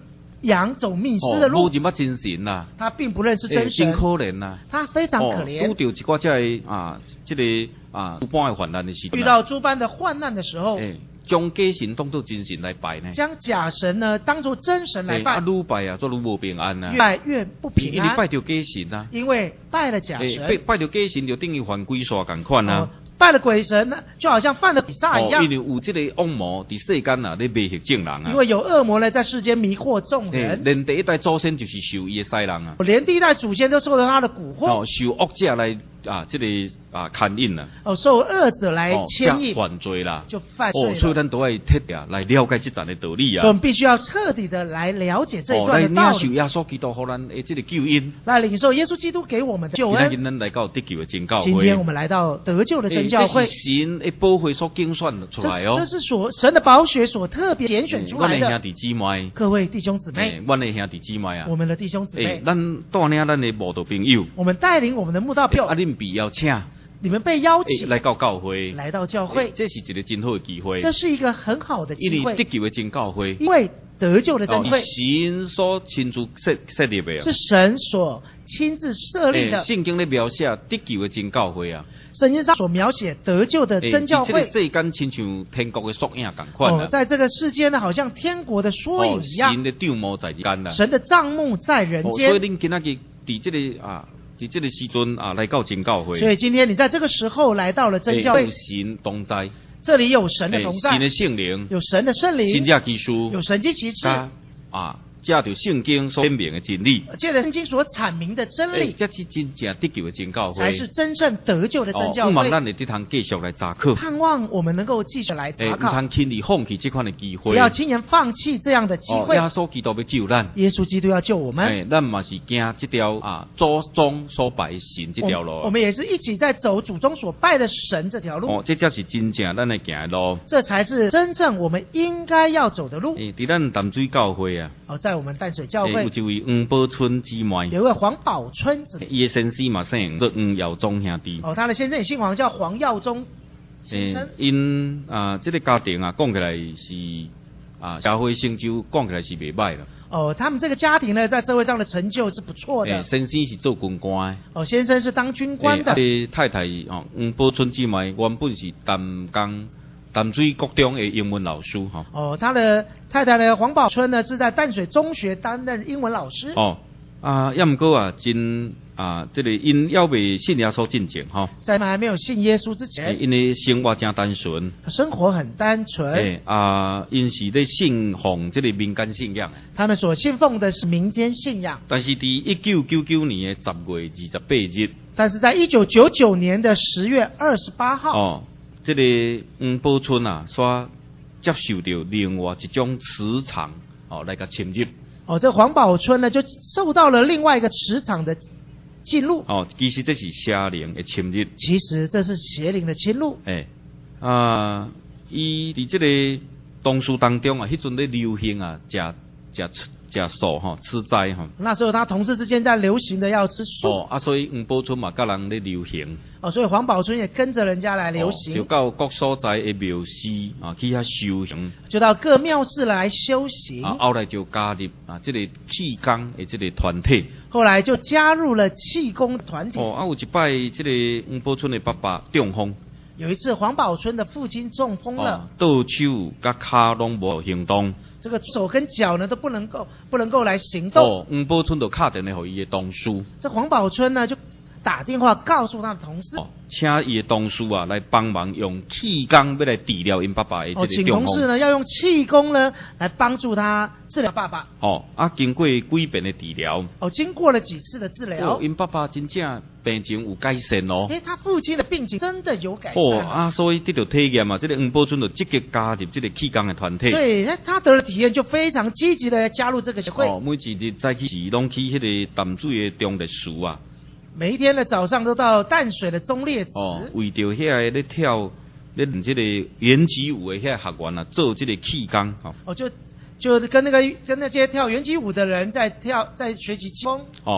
羊走迷失的路， 无认捌真神啦， 他并不认识真神， 真可怜啦， 他非常可怜。 哦，拄到一寡这啊，这个啊，诸般的患难的时候， 遇到诸般的患难的时候， 诶，将假神当作真神来拜呢， 将假神呢当作真神来拜， 啊，愈拜啊，做愈无平安啊， 越拜越不平安， 因为拜着假神啊， 因为拜了假神， 拜拜着假神就等于犯鬼煞共款啊。 拜了鬼神呢，就好像犯了比萨一样。 哦，因为有这个恶魔在世间啊，咧迷惑众人啊。 因为有恶魔呢，在世间迷惑众人。 连第一代祖先就是受伊的西人啊。 连第一代祖先都受到他的蛊惑。 哦，受恶者来啊，这个啊牵引啊。 哦，受恶者来牵引。 犯罪啦。 就犯罪了。 哦，所以咱都要彻底来了解这层的道理啊。 所以我们必须要彻底的来了解这一段的道理。 哦，来领受耶稣基督给咱的这个救恩。 来领受耶稣基督给我们的救恩。 今天咱来到得救的真教会。 今天我们来到得救的真教会。 神的宝血所精选出来哦， 这是所神的宝血所特别拣选出来的。 兄弟姊妹， 各位弟兄姊妹， 我的兄弟姊妹啊， 我们的弟兄姊妹， 咱带领咱的慕道朋友， 我们带领我们的慕道朋友， 啊，恁必要请， 你们被邀请来到教会， 来到教会， 这是一个真好的机会， 这是一个很好的机会， 因为得救的真教会， 因为得救的真会， 神所亲自设设立的， 是神所亲自设立的。 圣经咧描写得救的真教会啊。 圣经上所描写得救的真教会， 这个世间亲像天国的缩影同款啊！ 哦，在这个世间呢，好像天国的缩影一样。 神的帐幕在人间啦， 神的帐幕在人间。 所以恁今仔日伫这个啊，伫这个时阵啊，来到真教会。 所以今天你在这个时候来到了真教会， 有神同在， 这里有神的同在， 神的圣灵， 有神的圣灵， 神迹奇事， 有神迹奇事啊。借着圣经所显明的真理， 借着圣经所阐明的真理， 这是真正得救的真教会， 才是真正得救的真教会。 盼望咱会得通继续来查考， 盼望我们能够继续来查考， 唔通轻易放弃这款的机会， 不要轻言放弃这样的机会。 耶稣基督要救咱， 耶稣基督要救我们， 哎，咱嘛是行这条啊祖宗所拜神这条路， 我们也是一起在走祖宗所拜的神这条路。 哦，这才是真正咱来行的路， 这才是真正我们应该要走的路。 诶，伫咱淡水教会啊， 哦，在我们淡水教会。 有一位黄宝春姊妹， 有一位黄宝春姊妹， 伊的先生嘛姓黄，黄耀宗兄弟。 哦，他的先生也姓黄，叫黄耀宗先生。 因啊，这个家庭啊，讲起来是啊，社会成就讲起来是袂歹了。 哦，他们这个家庭呢，在社会上的成就是不错的。 先生是做军官。 哦，先生是当军官的。 欸、太太哦，黄宝春姊妹原本是担工。淡水国中的英文老师哈。 哦，他的太太呢，黄宝春呢，是在淡水中学担任英文老师。 哦，啊，要唔过啊，真啊，这个因要未信耶稣进前哈。 在还没有信耶稣之前， 因为生活真单纯， 生活很单纯。 诶、欸、啊，因是咧信奉这个民间信仰。 他们所信奉的是民间信仰。 但是伫一九九九年的十月二十八日， 但是在一九九九年的十月二十八号。 哦。这个黄宝春啊，所接受到另外一种磁场哦，来个侵入。 哦，这黄宝春呢，就受到了另外一个磁场的进入。 哦，其实这是邪灵的侵入。 其实这是邪灵的侵入。 诶、欸，啊，伊伫这个东书当中啊，迄阵咧流行啊，食食食素吼，吃斋吼。 那时候他同事之间在流行的要吃素。 哦，啊，所以黄宝春嘛，甲人咧流行。 哦，所以黄宝春也跟着人家来流行。 哦、就到各所在的庙寺啊，去遐修行。 就到各庙寺来修行。 啊，后来就加入啊，这个气功的这个团体。 后来就加入了气功团体。 哦，啊，有一摆这个黄宝春的爸爸中风。 有一次，黄宝春的父亲中风了， 倒、哦、手甲骹拢无行动， 这个手跟脚呢都不能够不能够来行动。 哦，黄宝春就打电话给伊的同事， 这黄宝春呢就打电话告诉他的同事， 哦、请伊的同事啊来帮忙用气功要来治疗因爸爸的这个中风。 哦，请同事呢要用气功呢来帮助他治疗爸爸。 哦，啊，经过几遍的治疗， 哦，经过了几次的治疗， 哦，因爸爸真正病情有改善哦。 诶，他父亲的病情真的有改善。 哦啊，所以得到体验嘛，这个黄宝春就积极加入这个气功的团体。 对，他得了体验，就非常积极的加入这个协会。 哦，每一日早起时拢去迄个淡水的中烈寺啊。 每一天的早上都到淡水的忠烈祠。 哦，为着遐个咧跳咧这个原级舞的遐学员啊，做这个气功。哦， 哦就就跟那个跟那些跳原级舞的人在跳在学习气功。 哦。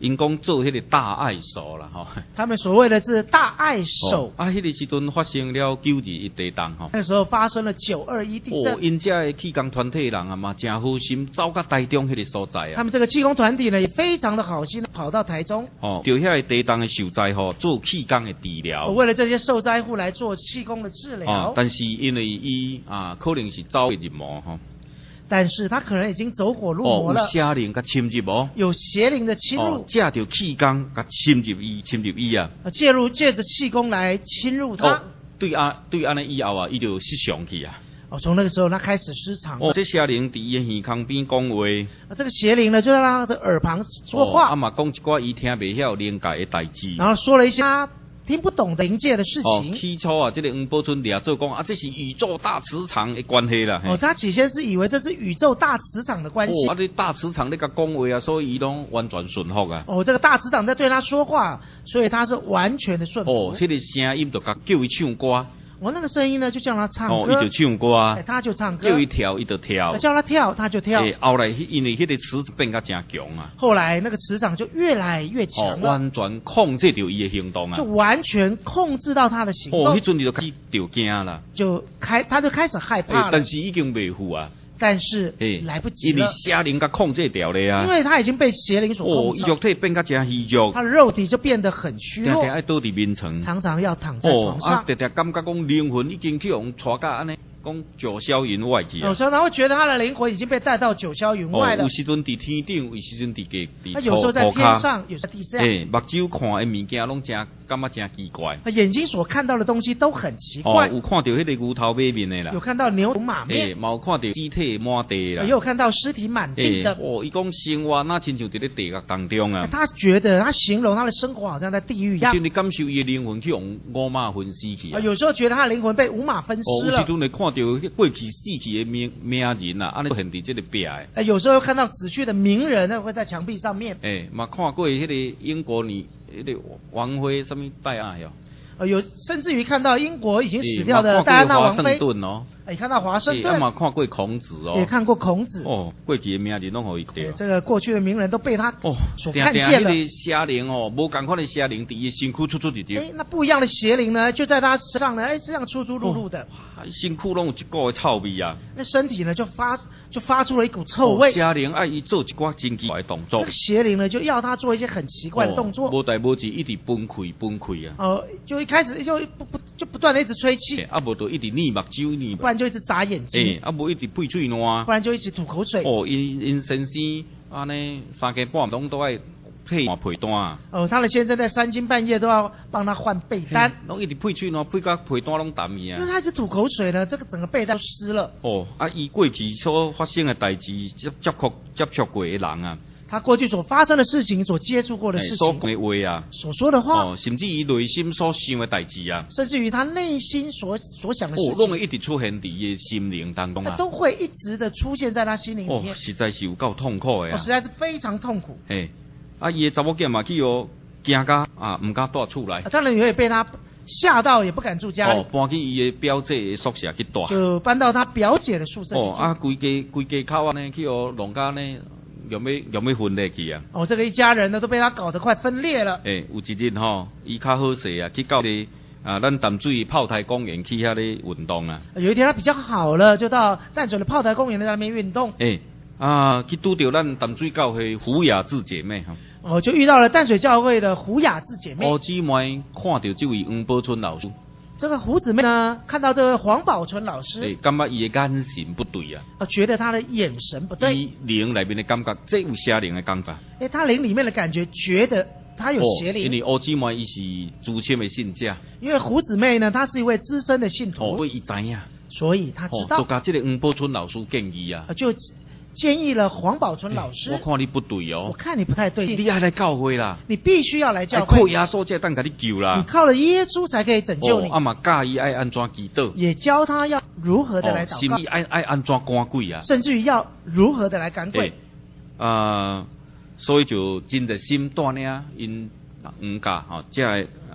因讲做迄个大爱手啦吼。 他们所谓的是大爱手。 哦、啊，迄、那个时阵发生了九二一地震吼。 那时候发生了九二一地震。 哦，因遮的气功团体人啊嘛，真好心走到台中迄个所在啊。 他们这个气功团体呢，也非常的好心，跑到台中。 哦，就遐个地震的受灾吼，做气功的治疗。 为了这些受灾户来做气功的治疗。 哦，但是因为伊啊，可能是走入魔吼。 但是他可能已经走火入魔了。 哦，有邪灵甲侵入哦。 有邪灵的侵入。 哦，借着气功甲侵入伊，侵入伊啊。 介入借着气功来侵入他。 哦，对啊，对安尼以后啊，伊就失常去啊。 哦，从那个时候他开始失常了。 哦，这邪灵伫伊的耳孔边讲话。 啊，这个邪灵呢，就在他的耳旁说话。 哦，啊嘛讲一寡伊听袂晓灵界的代志。 然后说了一些他听不懂的灵界的事情。 哦，起初啊，这个黄宝春俩做讲啊，这是宇宙大磁场的关系啦。 哦，他起先是以为这是宇宙大磁场的关系。 哦，啊，这大磁场咧甲讲话啊，所以伊拢完全顺服啊。 哦，这个大磁场在对他说话，所以他是完全的顺服。 哦，这个声音就甲叫伊唱歌。 我、哦、那个声音呢，就叫他唱歌。 哦，伊就唱歌。 哎，他就唱歌。 叫伊跳，伊就跳。 叫他跳，他就跳。 哎，后来因为迄个磁变甲真强啊。 后来那个磁场就越来越强了。 哦，完全控制着伊的行动啊。 就完全控制到他的行动。 哦，迄阵你就开始就惊啦。 就开，他就开始害怕了。 哎，但是已经袂赴啊。 但是来不及了， 因为邪灵甲控制掉了呀。 因为他已经被邪灵所控制。 哦，肉体变甲真虚弱， 他的肉体就变得很虚弱， 常常爱倒伫眠床， 常常要躺在床上。 哦，啊，常常感觉讲灵魂已经去互带到安尼，讲九霄云外去啊。 有时候他会觉得他的灵魂已经被带到九霄云外了。 哦，有时阵伫天顶，有时阵伫地地。 他有时候在天上，有时候在地下。 哎，目睭看的物件拢真感觉真奇怪。 他眼睛所看到的东西都很奇怪。 哦，有看到迄个牛头马面的啦， 有看到牛头马面， 哎，冇看到尸体满地啦。 也有看到尸体满地的。 哦，伊讲生活那亲像伫咧地狱当中啊。 他觉得他形容他的生活好像在地狱一样。 有时你感受伊的灵魂去用五马分尸去啊。 有时候觉得他的灵魂被五马分尸了。 哦，有时阵会看到过去死去的名名人啊，安尼现伫这个壁的。 哎，有时候看到死去的名人呢，会在墙壁上面。 哎，嘛看过迄个英国女，迄个王妃什么戴安哟。 呃，有甚至于看到英国已经死掉的戴安娜王妃。 哦， 哎，看到华盛顿。 也嘛看过孔子哦。 也看过孔子。 哦，过去的名人拢互伊对。 这个过去的名人都被他哦所看见了。 定定邪灵哦，无共款的邪灵伫伊身躯出出入入。 哎，那不一样的邪灵呢，就在他身上呢，哎，这样出出入入的。 哦，身躯拢有一股的臭味啊。 那身体呢，就发就发出了一股臭味。 哦，邪灵爱伊做一寡真奇怪的动作。 那个邪灵呢，就要他做一些很奇怪的动作。 无代无志，一直崩溃崩溃啊。 哦，就一开始就不不就不断的一直吹气。 啊，无就一直捏目睭捏。 不然就一直眨眼睛。 哎，啊，无一直配嘴烂。 不然就一直吐口水。 哦，因因先生安尼三更半拢都爱配换被单。 哦，他的先生在三更半夜都要帮他换被单。 拢一直配嘴烂，配到被单拢淡去啊。 因为他一直吐口水呢，这个整个被单都湿了。 哦，啊，伊过去所发生的代志，接接触接触过的人啊。 他过去所发生的事情，所接触过的事情， 所讲的话啊， 所说的话， 哦，甚至于内心所想的代志啊， 甚至于他内心所所想的事情， 哦，拢会一直出现伫伊的心灵当中啊， 他都会一直的出现在他心灵里面。 哦，实在是有够痛苦的啊， 哦，实在是非常痛苦。 嘿，啊，伊的查某囝嘛去哦，惊到啊，唔敢住厝内。 当然也会被他吓到，也不敢住家里。 哦，搬去伊的表姐的宿舍去住。 就搬到他表姐的宿舍里。 哦，啊，规家规家口啊呢，去哦，弄到呢。有没有没分裂去啊？ 哦，这个一家人呢都被他搞得快分裂了。 诶、欸，有一日吼，伊较好势啊，去到咧啊，咱淡水炮台公园去遐咧运动啊。 有一天他比较好了，就到淡水的炮台公园在那边运动。 诶、欸，啊，去拄到咱淡水教会胡雅智姐妹哈。 哦，就遇到了淡水教会的胡雅智姐妹。 胡姊妹看到这位黄宝春老师。 这个胡姊妹呢，看到这位黄宝春老师， 对，感觉伊的眼神不对啊， 呃，觉得他的眼神不对， 伊灵里面的感觉，这有邪灵的感觉。 哎，他灵里面的感觉，觉得他有邪灵。 哦、因为胡姊妹伊是资深的信者， 因为胡姊妹呢，她是一位资深的信徒， 哦，所以伊知影， 所以她知道， 哦、就甲这个黄宝春老师建议啊， 就建议了黄宝春老师。 我看你不对哦， 我看你不太对， 你要来教会啦， 你必须要来教会， 靠耶稣才当甲你救啦， 你靠了耶稣才可以拯救你。 哦，啊嘛教伊爱安怎祈祷， 也教他要如何的来祷告， 甚至爱爱安怎赶鬼啊， 甚至于要如何的来赶鬼。 啊、呃，所以就真热心带领因黄家吼，这啊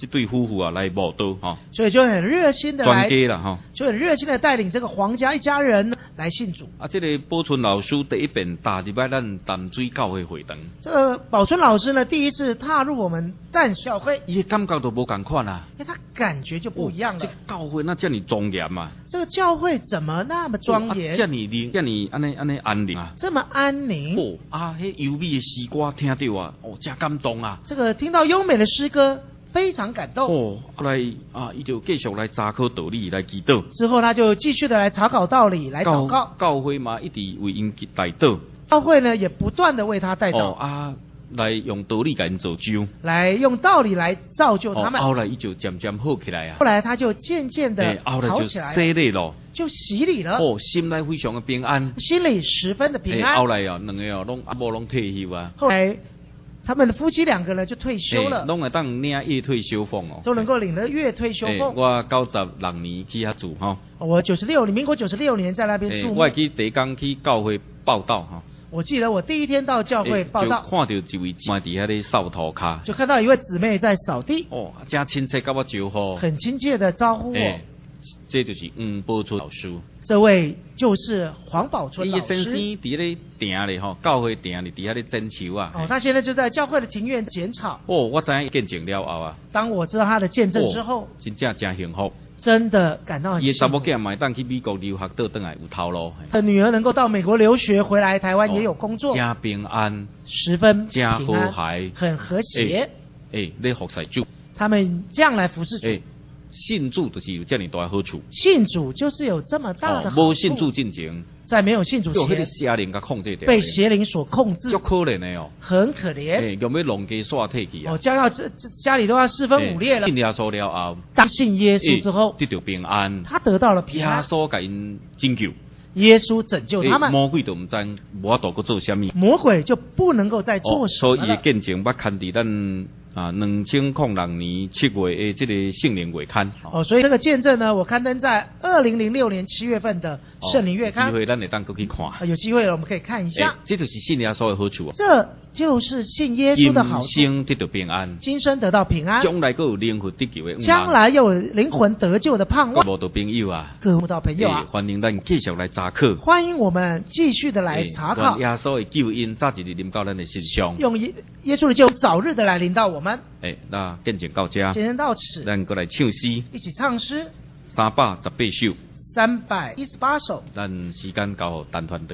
这对夫妇啊来报道哈， 所以就很热心的来， 专家啦哈。 就很热心的带领这个黄家一家人来信主。 啊，这个宝春老师第一遍踏入来咱淡水教会会堂， 这个宝春老师呢，第一次踏入我们淡水教会， 伊的感觉都无共款啊， 因为他感觉就不一样了。 哦、这个教会那这么庄严嘛？ 这个教会怎么那么庄严？ 哦啊、这么宁，这么安尼安尼安宁啊？ 这么安宁。 哦啊，迄优美的诗歌听到啊，哦，真感动啊！ 这个听到优美的诗歌，非常感动。 哦，来啊，伊就继续来查考道理来祈祷。 之后他就继续的来查考道理来祷告。 教会嘛一直为因代祷。 教会呢也不断的为他代祷。 哦啊，来用道理给因造就。 来用道理来造就他们。 哦，后来伊就渐渐好起来啊。 后来他就渐渐的好起来了。 洗礼咯。 就洗礼了。 哦，心内非常的平安。 心里十分的平安。 后来啊，两个哦，拢阿某拢退休啊。 后来。他们的夫妻两个呢就退休了， 拢会当领月退休俸哦， 都能够领了月退休俸。 我九十六年去遐住哈， 我九十六年，民国九十六年在那边住。 我去第一天去教会报道哈。 我记得我第一天到教会报道， 就看到一位姊妹伫遐咧扫涂骹， 就看到一位姊妹在扫地。 哦，真亲切，甲我招呼， 很亲切的招呼我。 这就是黄宝春老师。 这位就是黄宝春老师。 伊先生伫咧亭咧吼，教会亭咧伫遐咧剪树啊。 哦，他现在就在教会的庭院剪草。 哦，我知影见证了后啊。 当我知道他的见证之后， 哦、真正真幸福。 真的感到很幸福。 伊查某囝嘛，当去美国留学倒转来有头路。 他女儿能够到美国留学，回来台湾也有工作。 真、哦、平安， 十分真和谐， 很和谐。 诶，咧服侍主。 他们这样来服侍主。 诶信主就是有这样大的好处。 信主就是有这么大的好处。 无、哦、信主进前， 在没有信主前， 被邪灵给控制掉， 被邪灵所控制， 足可怜的哦， 很可怜。 诶，有没有弄给刷退去啊？ 哦，将要这家里都要四分五裂了。 信耶稣了后， 当信耶稣之后， 得到平安， 他得到了平安。 耶稣给因拯救， 耶稣拯救他们， 魔鬼都唔知无法度去做什么， 魔鬼就不能够再做什么了。 哦、所以伊见证捌看伫咱。啊，两千零六年七月的这个圣灵月刊哦，所以这个见证呢，我刊登在二零零六年七月份的圣灵月刊。 有机会咱会当过去看、 哦。有机会了，我们可以看一下。 欸、这就是信耶稣的好处啊。 这就是信耶稣的好处。 今生得到平安， 今生得到平安， 将来又有灵魂得救的。 将来又有灵魂得救的盼望。 各位朋友啊， 各位朋友啊， 欸、欢迎咱继续来查考。 欢迎我们继续的来查考。 欸、耶稣的救恩早一日临到咱的身上。 用耶耶稣的救早日的来临到我们。 诶、欸，那见证到这， 见证到此， 咱过来唱诗， 一起唱诗， 三百十八首， 三百一十八首。 咱时间交互陈传道。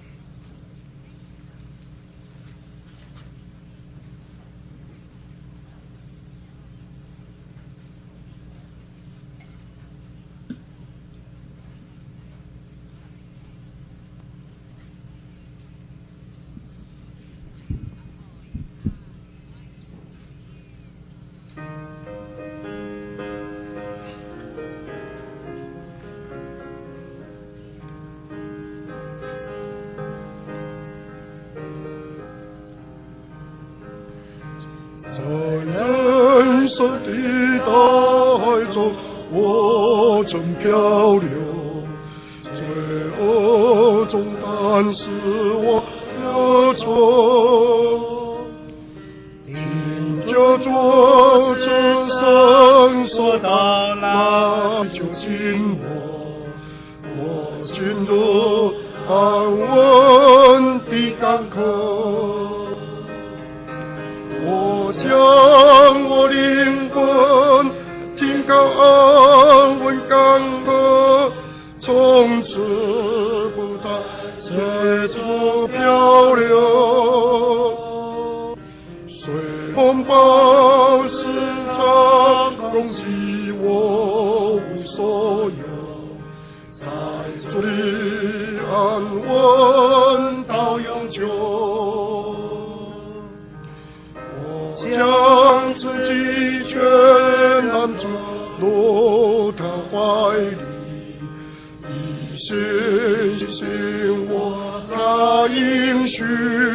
人生的大海中，我正漂流，罪恶中担是我忧愁。因着主此生所带来就近我，我进入安稳的港口。我将我灵魂停靠安稳港口，从此不再随处漂流。随风暴时常攻击我无所有，在主里安稳到永久。将自己全安住落他怀里，一心信我他应许。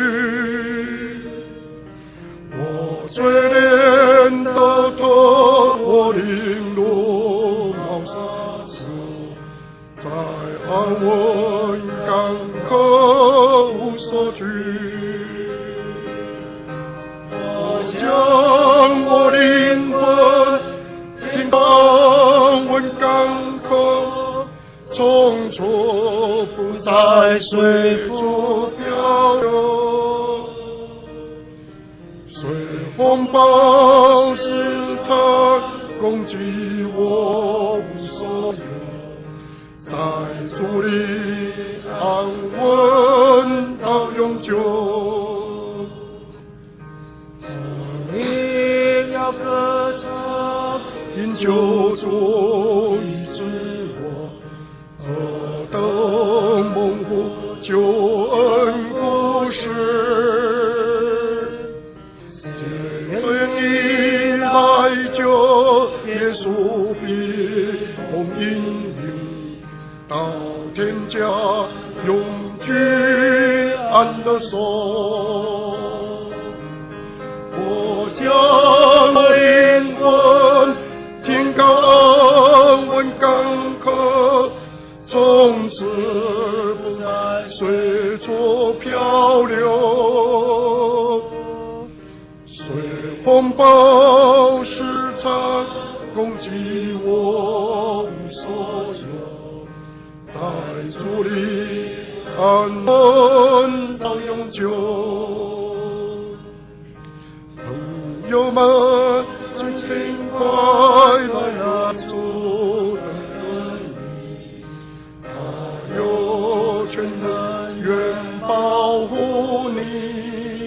我最怜的头，我领落茅沙子，在安稳港口无所惧。将我灵魂从此不再随风漂流。随风暴时常攻击我无所有，在主里安稳到永久。你要歌唱，因救主医治我，何等蒙福救恩故事。对你来救，耶稣必蒙引领到天家，永居安乐所。我将我灵魂停靠安稳港口，从此不再随处漂流。随风暴时常攻击我无所有，在主里安稳到永久。朋友们，尽情快来让主的恩义，他有权能愿保护你。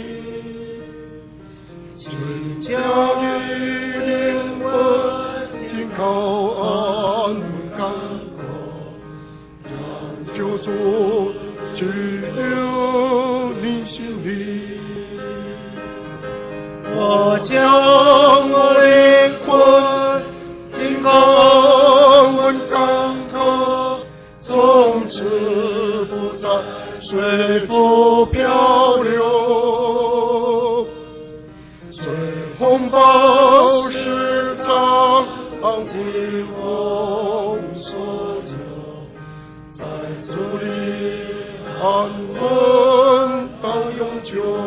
请将你灵魂停靠安稳港口，让救主居留你心里。我将我灵魂停靠安稳港口，从此不再随风漂流。风暴时常昂起我无所有，在主里安稳到永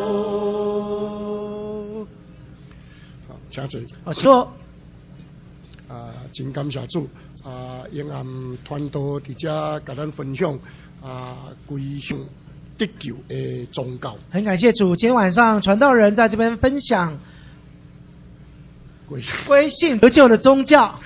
久。好，请坐。 好，坐。 啊，真感谢主啊！永安传道伫遮甲咱分享啊，归向得救的宗教。 很感谢主，今天晚上传道人在这边分享归信得救的宗教。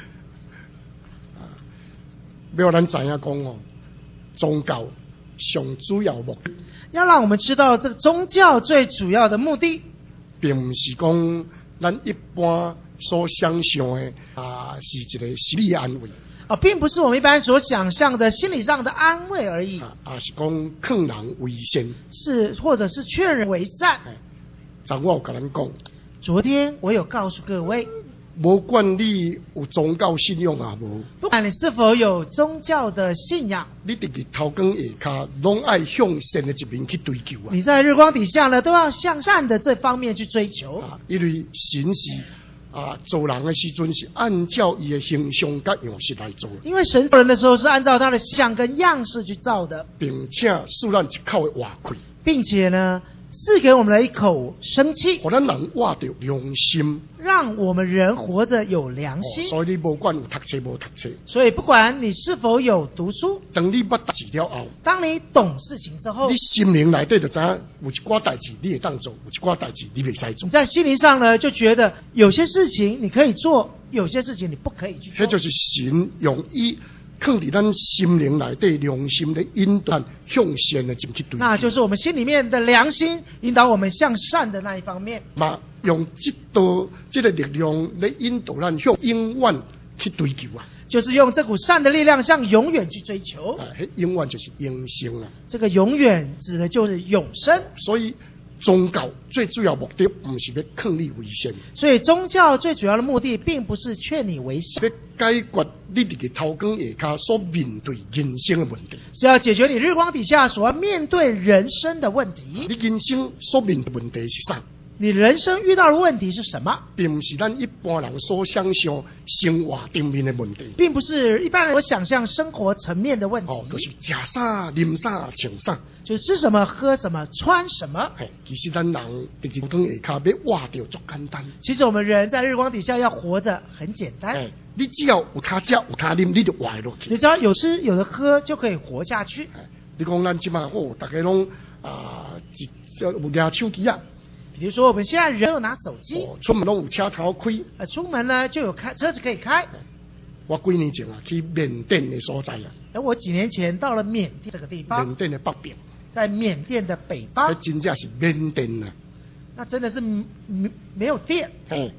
要咱知影讲哦，宗教上主要目的， 要让我们知道这个宗教最主要的目的， 并不是讲咱一般所想象的啊，是一个心理安慰啊，并不是我们一般所想象的心理上的安慰而已， 啊，啊是讲劝人为善， 是或者是劝人为善。 昨我有跟咱讲， 昨天我有告诉各位， 无管你有宗教信仰啊无， 不管你是否有宗教的信仰， 你伫日头光下骹，拢爱向善的一面去追求啊。 你在日光底下呢，都要向善的这方面去追求啊，因为神是啊，做人的时阵是按照伊的形象甲样式来做， 因为神造人的时候是按照他的像跟样式去造的， 并且使咱一口的话开， 并且呢，赐给我们了一口生气， 互咱人活着良心， 让我们人活着有良心。 哦、所以你无管有读册无读册， 所以不管你是否有读书， 当你捌代志了后， 当你懂事情之后， 你心灵内底就知影有一寡代志你会当做，有一寡代志你袂使做。 你在心灵上呢，就觉得有些事情你可以做，有些事情你不可以去做。 迄就是神用伊放伫咱心灵内底良心的引导，向善的进去对。 那就是我们心里面的良心引导我们向善的那一方面。 嘛，用这道这个力量来引导咱向永远去追求啊。 就是用这股善的力量向永远去追求。 啊，永远就是永生啊。 这个永远指的就是永生。 所以宗教最主要目的不是要劝你为善， 所以宗教最主要的目的并不是劝你为善， 要解决你伫个头光下骹所面对人生的问题， 是要解决你日光底下所要面对人生的问题。 你人生所面对的问题是啥？ 你人生遇到的问题是什么？ 并不是咱一般人所想象生活层面的问题， 并不是一般人所想象生活层面的问题。 哦，就是食啥、啉啥、穿啥， 就是吃什么、喝什么、穿什么。 嘿，其实咱人伫日光下骹要活着足简单。 其实我们人在日光底下要活得很简单。 哎，你只要有他食、有他啉，你就活落去。 你只要有吃有的喝，就可以活下去。 哎，你讲咱即马哦，大家拢啊，一有拿手机啊。 比如说，我们现在人有拿手机， 哦，出门拢有车头开。 呃，出门呢就有开车子可以开。 我几年前啊，去缅甸的所在啊。 而我几年前到了缅甸这个地方。 缅甸的北边。 在缅甸的北方。 那真正是缅甸啊。 那真的是没没有电。 嘿，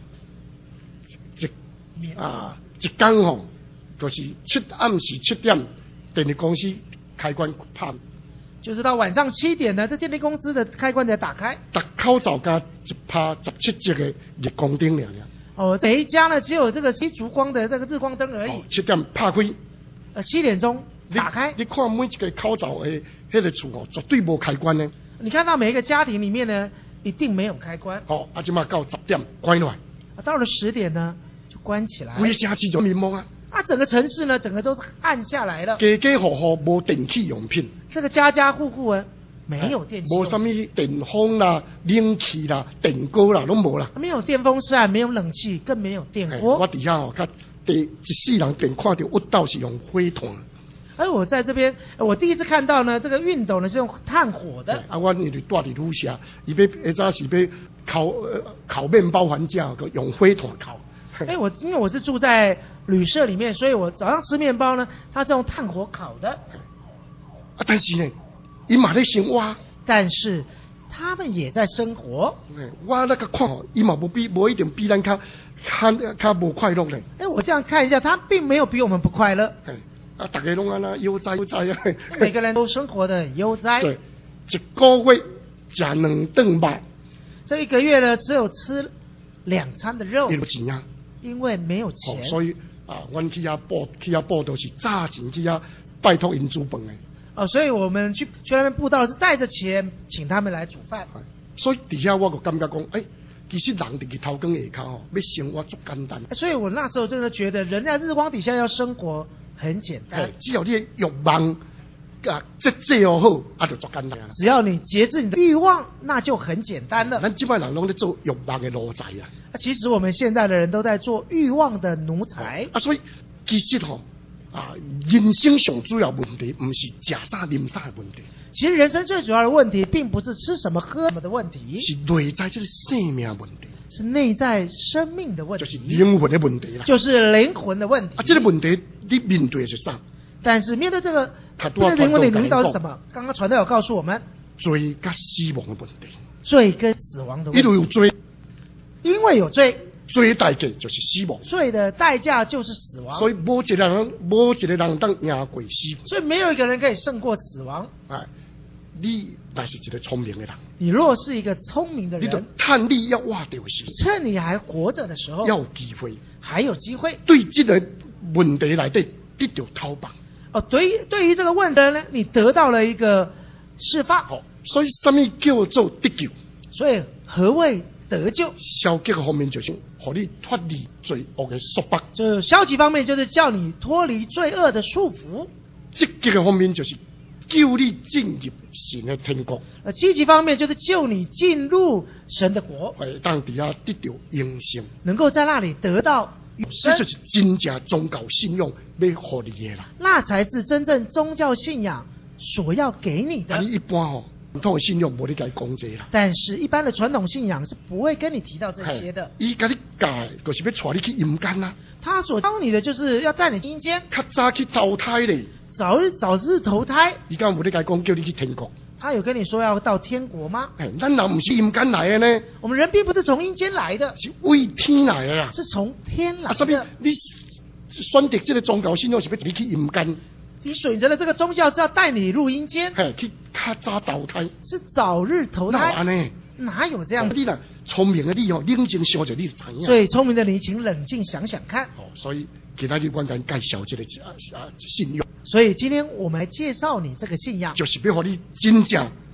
一啊一天吼，就是七暗时七点，电力公司开关拍。 就是到晚上七点呢，这电力公司的开关才打开。 逐口罩加一拍十七节的日光灯了了。 哦，每一家呢只有这个吸烛光的这个日光灯而已。 哦，七点拍开。 呃，七点钟打开。 你, 你看每一个口罩的那个厝哦，绝对无开关呢。 你看到每一个家庭里面呢，一定没有开关。 哦，啊，即马到十点关落来。 啊，到了十点呢，就关起来。 规城市就迷茫啊。 啊，整个城市呢，整个都是暗下来了。 家家户户无电器用品。 这个家家户户啊，没有电器。 无什么电风啦、冷气啦、电锅啦，拢无啦。 没有电风扇，没有冷气，更没有电锅。 我底下哦，甲第一世人电看到屈斗是用火炭。 而我在这边，我第一次看到呢，这个熨斗呢是用炭火的。 啊，我你住伫旅社，伊要下早是要烤呃烤面包还价，个用火炭烤。 哎，我因为我是住在旅社里面，所以我早上吃面包呢，它是用炭火烤的。 啊，但是呢，伊嘛咧生活。 但是他们也在生活。 我那个看哦，伊嘛无比无一点比咱较较较无快乐咧。 哎，我这样看一下，他并没有比我们不快乐。 啊，大家拢安那悠哉悠哉啊。 每个人都生活得很悠哉。 对，一个月食两顿肉。 这一个月呢，只有吃两餐的肉。 有钱啊。 因为没有钱。 哦，所以啊，阮去遐报去遐报都是早钱去遐拜托因煮饭的。 哦，所以我们去去那边布道是带着钱请他们来煮饭。 所以底下我就感觉讲，哎、欸，其实人伫日头光下骹哦，要生活足简单。 所以我那时候真的觉得，人在日光底下要生活很简单。 只要你的欲望啊节制好好，啊就足简单。 只要你节制你的欲望，那就很简单了。 咱即摆人拢在做欲望的奴才啊。 啊，其实我们现在的人都在做欲望的奴才。 啊，所以其实吼、哦。啊，人生上主要问题不是食啥啉啥的问题。 其实人生最主要的问题，并不是吃什么喝什么的问题， 是内在这个生命问题， 是内在生命的问题， 就是灵魂的问题啦， 就是灵魂的问题。 啊，这个问题你面对的是啥？ 但是面对这个，这个灵魂的领导是什么？刚刚传道有告诉我们， 罪跟死亡的问题， 罪跟死亡的问题。 因为有罪， 因为有罪。 罪代价就是死亡， 罪的代价就是死亡。 所以无一个人，无一个人当赢过死亡。 所以没有一个人可以胜过死亡。 哎，你那是一个聪明的人。 你若是一个聪明的人， 你就趁你要活着时， 趁你还活着的时候， 要有机会， 还有机会对这个问题来对得到逃亡。 哦，对，对于这个问题呢，你得到了一个释放。 好、哦，所以什么叫做得救？ 所以何谓得救？ 消极的方面就是让你脱离罪恶的束缚， 就消极方面就是叫你脱离罪恶的束缚。 积极的方面就是救你进入神的天国。 呃，积极方面就是救你进入神的国， 会当底下得到永生， 能够在那里得到永生。 这就是真正宗教信仰要给你的啦。 那才是真正宗教信仰所要给你的。 啊，你一般哦。传统信仰无你甲伊讲这啦， 但是一般的传统信仰是不会跟你提到这些的。 伊甲你教，就是要带你去阴间啦。 他所教你的就是要带你阴间， 较早去投胎咧， 早日早日投胎。 伊敢无你甲讲叫你去天国？ 他有跟你说要到天国吗？ 哎，咱人不是阴间来的呢。 我们人并不是从阴间来的， 是为天来的啦， 是从天来的。 啊，所以你选择这个宗教信仰是要你去阴间。 你选择的这个宗教是要带你入阴间， 嘿，去较早投胎， 是早日投胎。 哪呢？ 哪有这样的？ 你啦，聪明的你哦，冷静想着你就知影。 所以聪明的你，请冷静想想看。 哦，所以今仔日我甲你介绍这个啊啊信仰。 所以今天我们来介绍你这个信仰， 就是要让你真正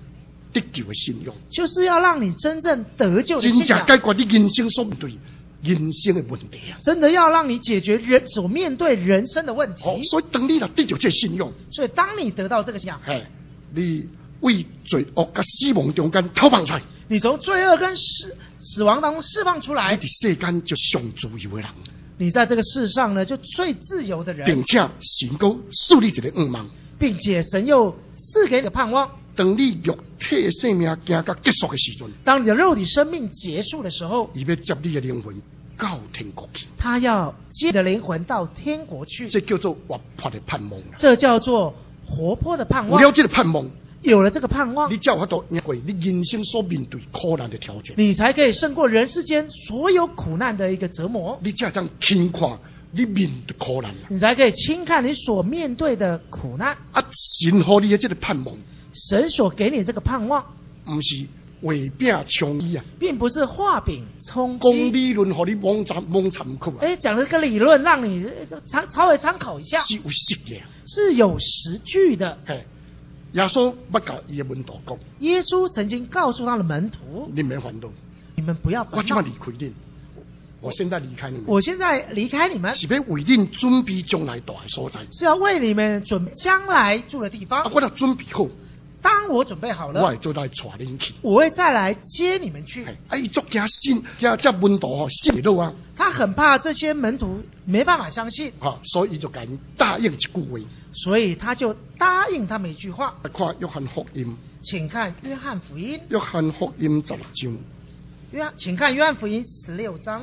得救的信仰， 就是要让你真正得救的真信仰， 正解决你人生所面对人生的问题啊！ 真的要让你解决人所面对人生的问题。 好，所以当你若得到这信仰， 所以当你得到这个信仰， 嘿，你为罪恶甲死亡中间逃放出来， 你从罪恶跟死死亡当中释放出来， 你伫世间就上自由的人， 你在这个世上呢，就最自由的人， 并且神高树立一个愿望， 并且神又赐给你个盼望。 当你肉体的生命行到结束的时阵， 当你的肉体生命结束的时候， 伊要接你的灵魂到天国去， 他要接你的灵魂到天国去， 这叫做活泼的盼望。 这叫做活泼的盼望。 有了这个盼望， 有了这个盼望， 你才有法度赢过你人生所面对苦难的挑战， 你才可以胜过人世间所有苦难的一个折磨， 你才能轻看你面对苦难， 你才可以轻看你所面对的苦难。 啊，神给你的这个盼望， 神所给你这个盼望， 不是画饼充衣啊， 并不是画饼充讲饥。 理论，给你蒙参蒙参考啊， 哎，讲这个理论，让你呃参稍微参考一下， 是有实的， 是有实据的。 嘿。耶稣捌甲伊的门徒讲， 耶稣曾经告诉他的门徒：“ 你免烦恼， 你们不要烦恼我即马，离开你，我现在离开你们， 我现在离开你们， 是要为恁准备将来大的所在。 是要为你们准备将来住的地啊， 方。 我若准备好， 当我准备好我了， 会做来带恁去。 我会再来接你们去。 嘿啊，伊足惊信，惊这门徒吼信不到啊，” 他很怕这些门徒没办法相信， 哈，所以伊就甲因答应一句话。 所以他就答应他们一句话。 来看约翰福音， 请看约翰福音， 约翰福音十六章， 约请看约翰福音十六章，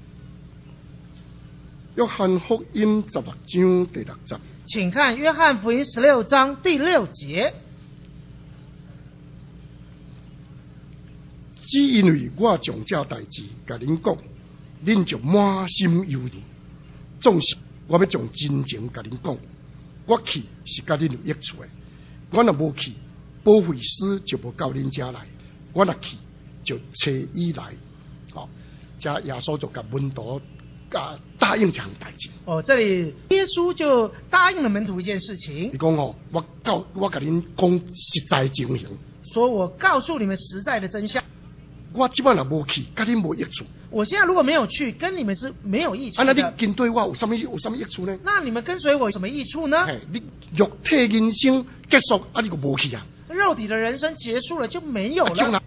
约翰福音十六章第六节。 请看约翰福音十六章第六节。 只因为我将这代志甲恁讲，恁就满心忧虑。总是我要将真情甲恁讲，我去是甲恁有益处的。我若无去，保惠师就无到恁家来；我若去，就找伊来。好，这耶稣就甲门徒甲答应这项代志。 哦，这里耶稣就答应了门徒一件事情伊，讲吼，我告我甲恁讲实在情形， 说我告诉你们实在的真相。 我即摆若无去，甲恁无益处。 我现在如果没有去，跟你们是没有益处啊，那你的。 跟对我有什么有什么益处呢？ 那你们跟随我有什么益处呢？ 嘿，你肉体人生结束，啊，你就无去啊。 肉体的人生结束了就没有啊将来了。